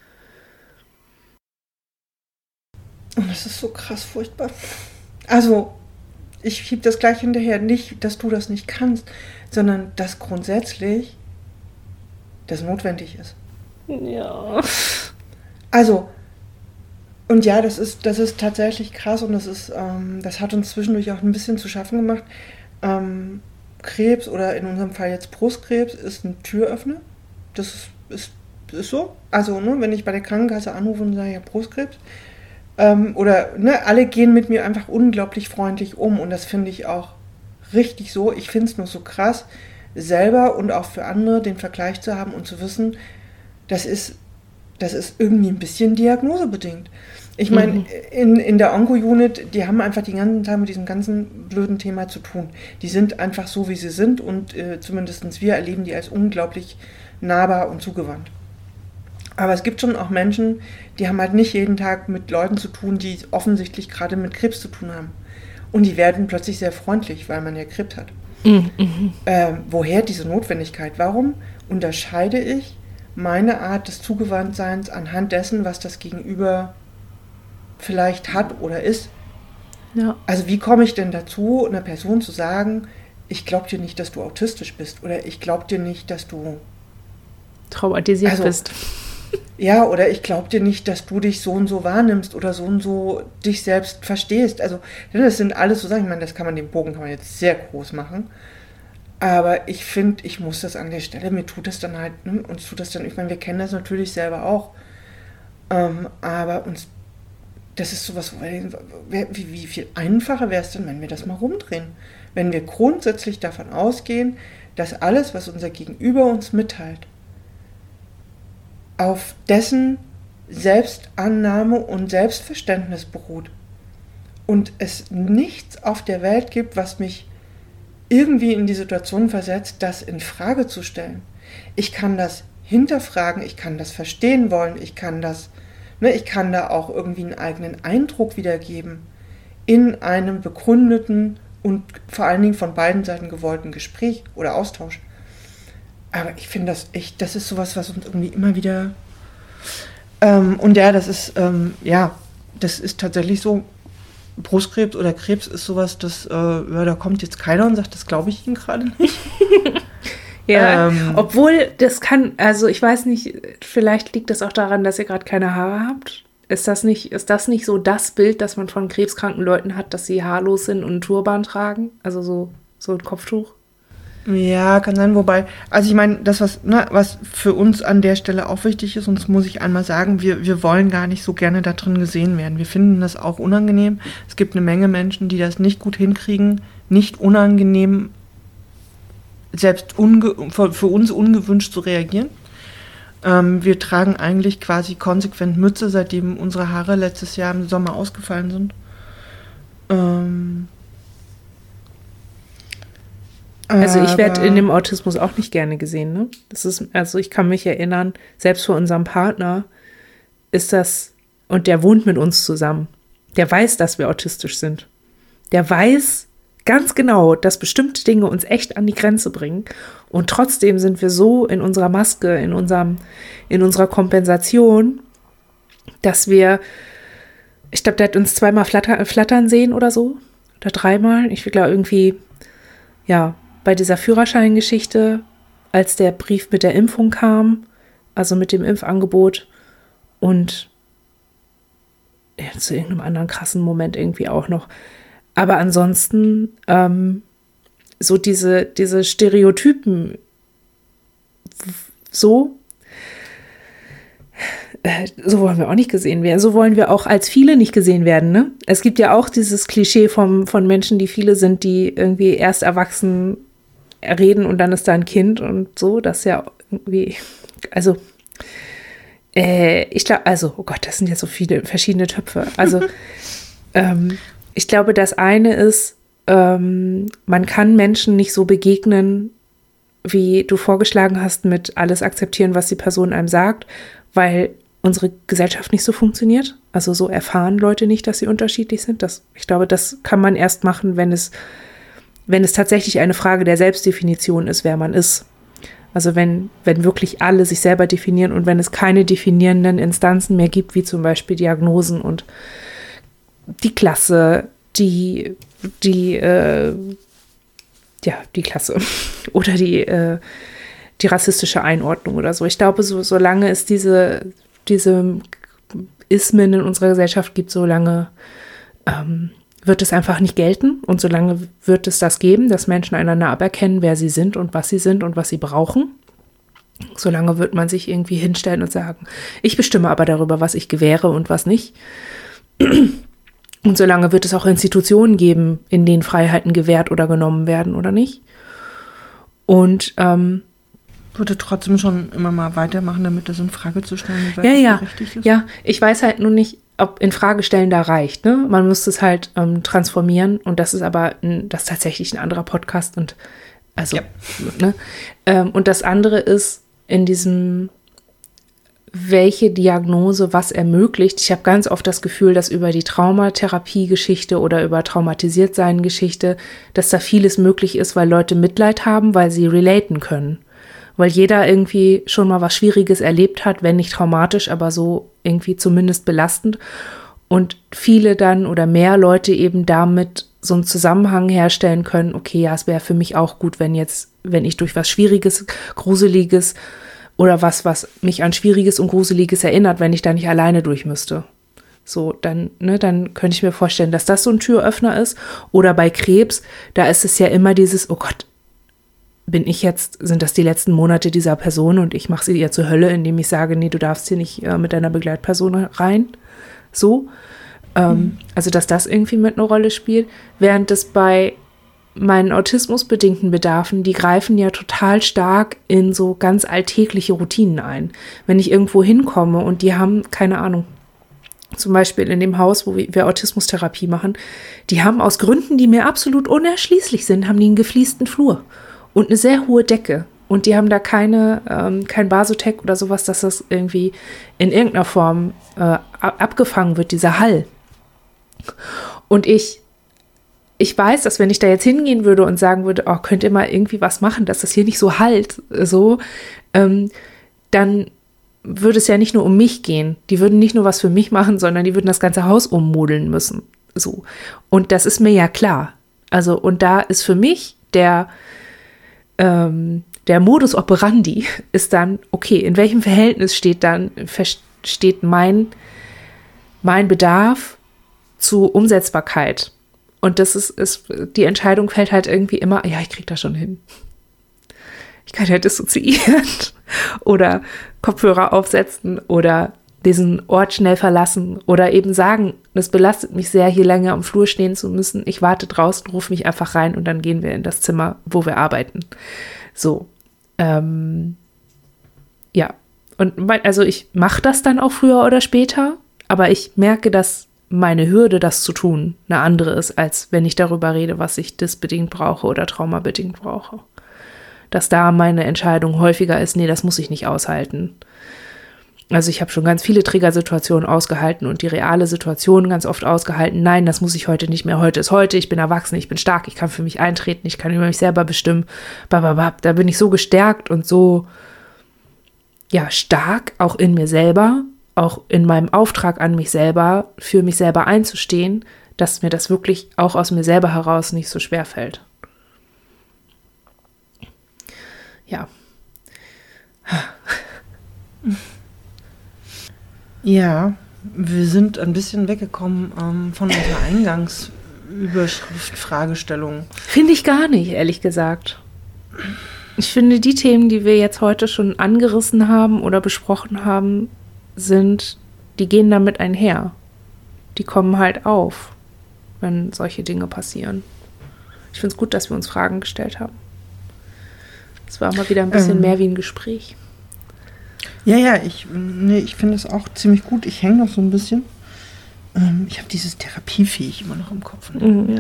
Und das ist so krass furchtbar. Also, ich schiebe das gleich hinterher. Nicht, dass du das nicht kannst, sondern dass grundsätzlich das notwendig ist. Ja. Also, und ja, das ist tatsächlich krass und das hat uns zwischendurch auch ein bisschen zu schaffen gemacht. Krebs oder in unserem Fall jetzt Brustkrebs ist ein Türöffner. Das ist so. Also, wenn ich bei der Krankenkasse anrufe und sage, ja, Brustkrebs, alle gehen mit mir einfach unglaublich freundlich um und das finde ich auch richtig so. Ich finde es nur so krass, selber und auch für andere den Vergleich zu haben und zu wissen, das ist irgendwie ein bisschen diagnosebedingt. Ich meine, in der Onko-Unit, die haben einfach den ganzen Tag mit diesem ganzen blöden Thema zu tun. Die sind einfach so, wie sie sind und zumindest wir erleben die als unglaublich nahbar und zugewandt. Aber es gibt schon auch Menschen, die haben halt nicht jeden Tag mit Leuten zu tun, die offensichtlich gerade mit Krebs zu tun haben. Und die werden plötzlich sehr freundlich, weil man ja Krebs hat. Woher diese Notwendigkeit? Warum unterscheide ich meine Art des Zugewandtseins anhand dessen, was das Gegenüber vielleicht hat oder ist? Ja. Also wie komme ich denn dazu, einer Person zu sagen, ich glaube dir nicht, dass du autistisch bist oder ich glaube dir nicht, dass du traumatisiert bist. Ja, oder ich glaube dir nicht, dass du dich so und so wahrnimmst oder so und so dich selbst verstehst. Also das sind alles so Sachen, ich meine, den Bogen kann man jetzt sehr groß machen. Aber ich finde, ich muss das an der Stelle, mir tut das dann halt, uns tut das dann, ich meine, wir kennen das natürlich selber auch. Aber uns, das ist sowas, wie viel einfacher wäre es denn, wenn wir das mal rumdrehen? Wenn wir grundsätzlich davon ausgehen, dass alles, was unser Gegenüber uns mitteilt, auf dessen Selbstannahme und Selbstverständnis beruht. Und es nichts auf der Welt gibt, was mich irgendwie in die Situation versetzt, das in Frage zu stellen. Ich kann das hinterfragen, ich kann das verstehen wollen, ich kann da auch irgendwie einen eigenen Eindruck wiedergeben in einem begründeten und vor allen Dingen von beiden Seiten gewollten Gespräch oder Austausch. Aber ich finde das ist sowas, was uns irgendwie immer wieder das ist tatsächlich so, Brustkrebs oder Krebs ist sowas, da kommt jetzt keiner und sagt, das glaube ich Ihnen gerade nicht. Ja, obwohl das kann, also ich weiß nicht, vielleicht liegt das auch daran, dass ihr gerade keine Haare habt. Ist das nicht so das Bild, das man von krebskranken Leuten hat, dass sie haarlos sind und einen Turban tragen? Also so ein Kopftuch? Ja, kann sein, wobei, also ich meine, das, was für uns an der Stelle auch wichtig ist, und das muss ich einmal sagen, wir wollen gar nicht so gerne da drin gesehen werden. Wir finden das auch unangenehm. Es gibt eine Menge Menschen, die das nicht gut hinkriegen, nicht unangenehm, selbst für uns ungewünscht zu reagieren. Wir tragen eigentlich quasi konsequent Mütze, seitdem unsere Haare letztes Jahr im Sommer ausgefallen sind. Also ich werde in dem Autismus auch nicht gerne gesehen, ne? Also ich kann mich erinnern, selbst für unseren Partner ist das, und der wohnt mit uns zusammen, der weiß, dass wir autistisch sind. Der weiß ganz genau, dass bestimmte Dinge uns echt an die Grenze bringen. Und trotzdem sind wir so in unserer Maske, in unserer Kompensation, dass ich glaube, der hat uns 2-mal flattern sehen oder so. Oder 3-mal. Ich glaube irgendwie, ja, bei dieser Führerscheingeschichte, als der Brief mit der Impfung kam, also mit dem Impfangebot und ja, zu irgendeinem anderen krassen Moment irgendwie auch noch. Aber ansonsten so diese Stereotypen so wollen wir auch nicht gesehen werden. So wollen wir auch als viele nicht gesehen werden. Ne? Es gibt ja auch dieses Klischee von Menschen, die viele sind, die irgendwie erst erwachsen reden und dann ist da ein Kind und so. Das ist ja irgendwie, also ich glaube, oh Gott, das sind ja so viele verschiedene Töpfe. Also ich glaube, das eine ist, man kann Menschen nicht so begegnen, wie du vorgeschlagen hast, mit alles akzeptieren, was die Person einem sagt, weil unsere Gesellschaft nicht so funktioniert. Also so erfahren Leute nicht, dass sie unterschiedlich sind. Ich glaube, das kann man erst machen, wenn es tatsächlich eine Frage der Selbstdefinition ist, wer man ist. Also wenn wirklich alle sich selber definieren und wenn es keine definierenden Instanzen mehr gibt, wie zum Beispiel Diagnosen und die Klasse, die Klasse oder die rassistische Einordnung oder so. Ich glaube, solange es diese Ismen in unserer Gesellschaft gibt, solange wird es einfach nicht gelten und solange wird es das geben, dass Menschen einander aberkennen, wer sie sind und was sie brauchen. Solange wird man sich irgendwie hinstellen und sagen, ich bestimme aber darüber, was ich gewähre und was nicht. Und solange wird es auch Institutionen geben, in denen Freiheiten gewährt oder genommen werden oder nicht. Und würde trotzdem schon immer mal weitermachen, damit das in Frage zu stellen, berechtigt ist. Ja, ich weiß halt nur nicht, ob in Frage stellen da reicht. Ne? Man muss es halt transformieren und das ist aber das ist tatsächlich ein anderer Podcast und also ne? Und das andere ist in diesem, welche Diagnose was ermöglicht. Ich habe ganz oft das Gefühl, dass über die Traumatherapie-Geschichte oder über Traumatisiertsein-Geschichte, dass da vieles möglich ist, weil Leute Mitleid haben, weil sie relaten können. Weil jeder irgendwie schon mal was Schwieriges erlebt hat, wenn nicht traumatisch, aber so irgendwie zumindest belastend. Und viele dann oder mehr Leute eben damit so einen Zusammenhang herstellen können, okay, ja, es wäre für mich auch gut, wenn ich durch was Schwieriges, Gruseliges oder was mich an Schwieriges und Gruseliges erinnert, wenn ich da nicht alleine durch müsste. So, dann könnte ich mir vorstellen, dass das so ein Türöffner ist. Oder bei Krebs, da ist es ja immer dieses, oh Gott, sind das die letzten Monate dieser Person und ich mache sie ihr zur Hölle, indem ich sage, nee, du darfst hier nicht mit deiner Begleitperson rein. So. Also, dass das irgendwie mit einer Rolle spielt. Während es bei meinen autismusbedingten Bedarfen, die greifen ja total stark in so ganz alltägliche Routinen ein. Wenn ich irgendwo hinkomme und die haben, keine Ahnung, zum Beispiel in dem Haus, wo wir Autismustherapie machen, die haben aus Gründen, die mir absolut unerschließlich sind, haben die einen gefliesten Flur und eine sehr hohe Decke. Und die haben da kein Basotec oder sowas, dass das irgendwie in irgendeiner Form abgefangen wird, dieser Hall. Und ich weiß, dass wenn ich da jetzt hingehen würde und sagen würde, oh, könnt ihr mal irgendwie was machen, dass das hier nicht so hallt, so, dann würde es ja nicht nur um mich gehen. Die würden nicht nur was für mich machen, sondern die würden das ganze Haus ummodeln müssen. So. Und das ist mir ja klar. Also, und da ist für mich der Modus operandi ist dann, okay, in welchem Verhältnis steht mein Bedarf zu Umsetzbarkeit? Und das ist, die Entscheidung fällt halt irgendwie immer, ja, ich krieg das schon hin. Ich kann ja dissoziieren oder Kopfhörer aufsetzen oder diesen Ort schnell verlassen oder eben sagen, es belastet mich sehr, hier länger am Flur stehen zu müssen. Ich warte draußen, ruf mich einfach rein und dann gehen wir in das Zimmer, wo wir arbeiten. So, ja. Und also ich mache das dann auch früher oder später, aber ich merke, dass meine Hürde, das zu tun, eine andere ist, als wenn ich darüber rede, was ich disbedingt brauche oder traumabedingt brauche. Dass da meine Entscheidung häufiger ist, nee, das muss ich nicht aushalten. Also ich habe schon ganz viele Triggersituationen ausgehalten und die reale Situation ganz oft ausgehalten. Nein, das muss ich heute nicht mehr. Heute ist heute, ich bin erwachsen, ich bin stark, ich kann für mich eintreten, ich kann über mich selber bestimmen. Da bin ich so gestärkt und so, ja, stark, auch in mir selber, auch in meinem Auftrag an mich selber, für mich selber einzustehen, dass mir das wirklich auch aus mir selber heraus nicht so schwer fällt. Ja. Ja, wir sind ein bisschen weggekommen von unserer Eingangsüberschrift, Fragestellung. Finde ich gar nicht, ehrlich gesagt. Ich finde, die Themen, die wir jetzt heute schon angerissen haben oder besprochen haben, die gehen damit einher. Die kommen halt auf, wenn solche Dinge passieren. Ich finde es gut, dass wir uns Fragen gestellt haben. Es war mal wieder ein bisschen mehr wie ein Gespräch. Ja, ich finde es auch ziemlich gut. Ich hänge noch so ein bisschen. Ich habe dieses therapiefähig immer noch im Kopf. Ne? Mhm.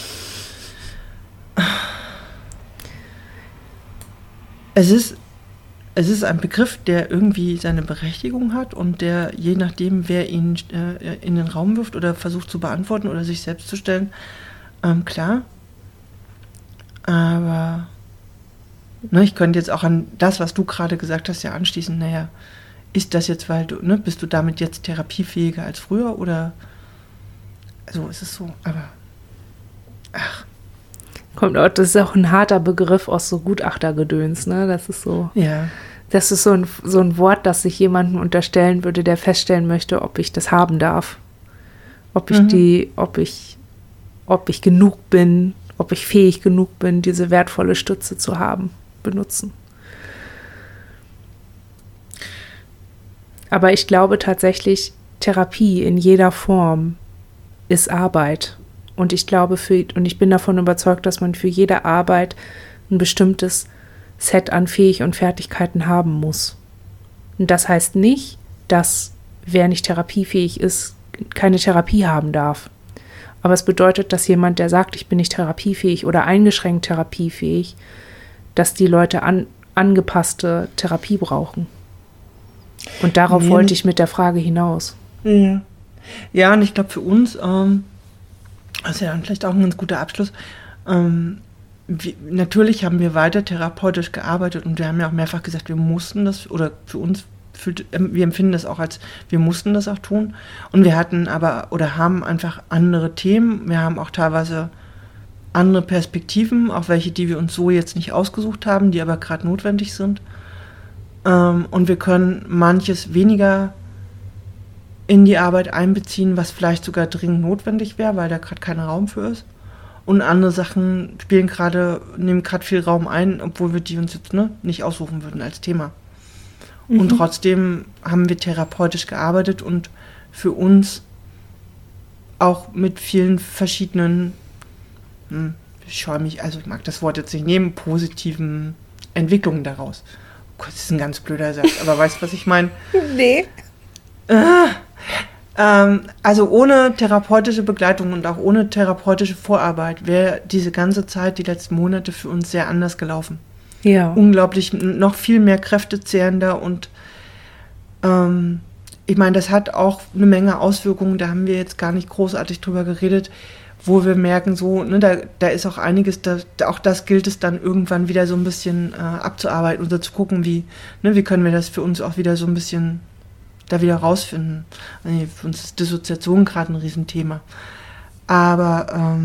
Es ist ein Begriff, der irgendwie seine Berechtigung hat und der, je nachdem, wer ihn in den Raum wirft oder versucht zu beantworten oder sich selbst zu stellen, klar. Aber ich könnte jetzt auch an das, was du gerade gesagt hast, ja anschließen. Naja, ist das jetzt, weil du, bist du damit jetzt therapiefähiger als früher oder so ist es so, aber Das ist auch ein harter Begriff aus so Gutachtergedöns, ne? Das ist so. Ja. Das ist so ein Wort, das sich jemandem unterstellen würde, der feststellen möchte, ob ich das haben darf. Ob ich genug bin, ob ich fähig genug bin, diese wertvolle Stütze zu haben, benutzen. Aber ich glaube tatsächlich, Therapie in jeder Form ist Arbeit. Und ich glaube, und ich bin davon überzeugt, dass man für jede Arbeit ein bestimmtes Set an Fähigkeiten und Fertigkeiten haben muss. Und das heißt nicht, dass wer nicht therapiefähig ist, keine Therapie haben darf. Aber es bedeutet, dass jemand, der sagt, ich bin nicht therapiefähig oder eingeschränkt therapiefähig, dass die Leute angepasste Therapie brauchen. Und darauf wollte ich mit der Frage hinaus. Ja, und ich glaube für uns, das ist ja dann vielleicht auch ein ganz guter Abschluss, natürlich haben wir weiter therapeutisch gearbeitet und wir haben ja auch mehrfach gesagt, wir mussten das, oder für uns, wir empfinden das auch als, wir mussten das auch tun. Und wir hatten haben einfach andere Themen. Wir haben auch teilweise andere Perspektiven, auch welche, die wir uns so jetzt nicht ausgesucht haben, die aber gerade notwendig sind. Und wir können manches weniger in die Arbeit einbeziehen, was vielleicht sogar dringend notwendig wäre, weil da gerade kein Raum für ist. Und andere Sachen nehmen gerade viel Raum ein, obwohl wir die uns jetzt nicht aussuchen würden als Thema. Und trotzdem haben wir therapeutisch gearbeitet und für uns auch mit vielen verschiedenen, ich mag das Wort jetzt nicht nehmen, positiven Entwicklungen daraus. Oh Gott, das ist ein ganz blöder Satz, aber weißt du, was ich meine? Nee. Also ohne therapeutische Begleitung und auch ohne therapeutische Vorarbeit wäre diese ganze Zeit, die letzten Monate für uns sehr anders gelaufen. Ja. Unglaublich, noch viel mehr kräftezehrender und ich meine, das hat auch eine Menge Auswirkungen, da haben wir jetzt gar nicht großartig drüber geredet, wo wir merken, so, ne, da ist auch einiges, auch das gilt es dann irgendwann wieder so ein bisschen abzuarbeiten oder zu gucken, wie können wir das für uns auch wieder so ein bisschen da wieder rausfinden. Also für uns ist Dissoziation gerade ein Riesenthema. Aber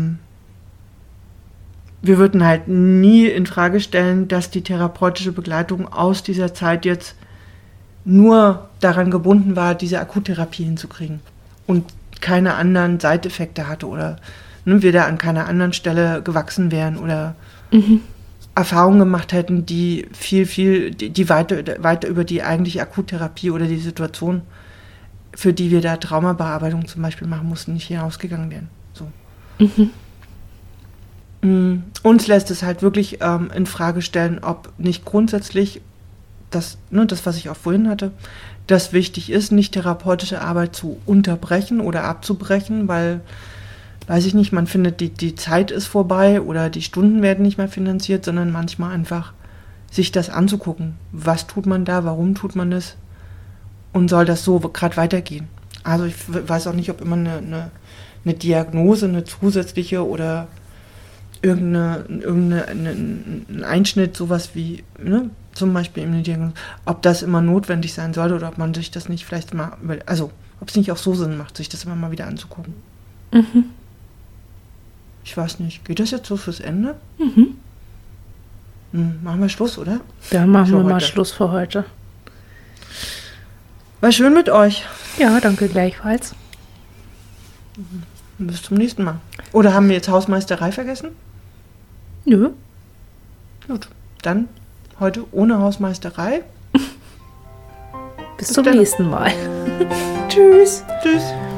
wir würden halt nie in Frage stellen, dass die therapeutische Begleitung aus dieser Zeit jetzt nur daran gebunden war, diese Akuttherapie hinzukriegen und keine anderen Seiteffekte hatte oder wir da an keiner anderen Stelle gewachsen wären oder Erfahrungen gemacht hätten, die die weiter über die eigentliche Akuttherapie oder die Situation, für die wir da Traumabearbeitung zum Beispiel machen mussten, nicht hinausgegangen wären. So. Uns lässt es halt wirklich in Frage stellen, ob nicht grundsätzlich das, was ich auch vorhin hatte, das wichtig ist, nicht therapeutische Arbeit zu unterbrechen oder abzubrechen, weil, weiß ich nicht, man findet, die Zeit ist vorbei oder die Stunden werden nicht mehr finanziert, sondern manchmal einfach sich das anzugucken. Was tut man da, warum tut man das und soll das so gerade weitergehen? Also ich weiß auch nicht, ob immer eine Diagnose, eine zusätzliche oder irgendein Einschnitt, sowas wie, zum Beispiel eine Diagnose, ob das immer notwendig sein sollte oder ob man sich das nicht vielleicht mal, also ob es nicht auch so Sinn macht, sich das immer mal wieder anzugucken. Ich weiß nicht, geht das jetzt so fürs Ende? Machen wir Schluss, oder? Ja, machen wir mal Schluss für heute. War schön mit euch. Ja, danke gleichfalls. Bis zum nächsten Mal. Oder haben wir jetzt Hausmeisterei vergessen? Nö. Gut, dann heute ohne Hausmeisterei. Bis zum nächsten Mal. Tschüss. Tschüss.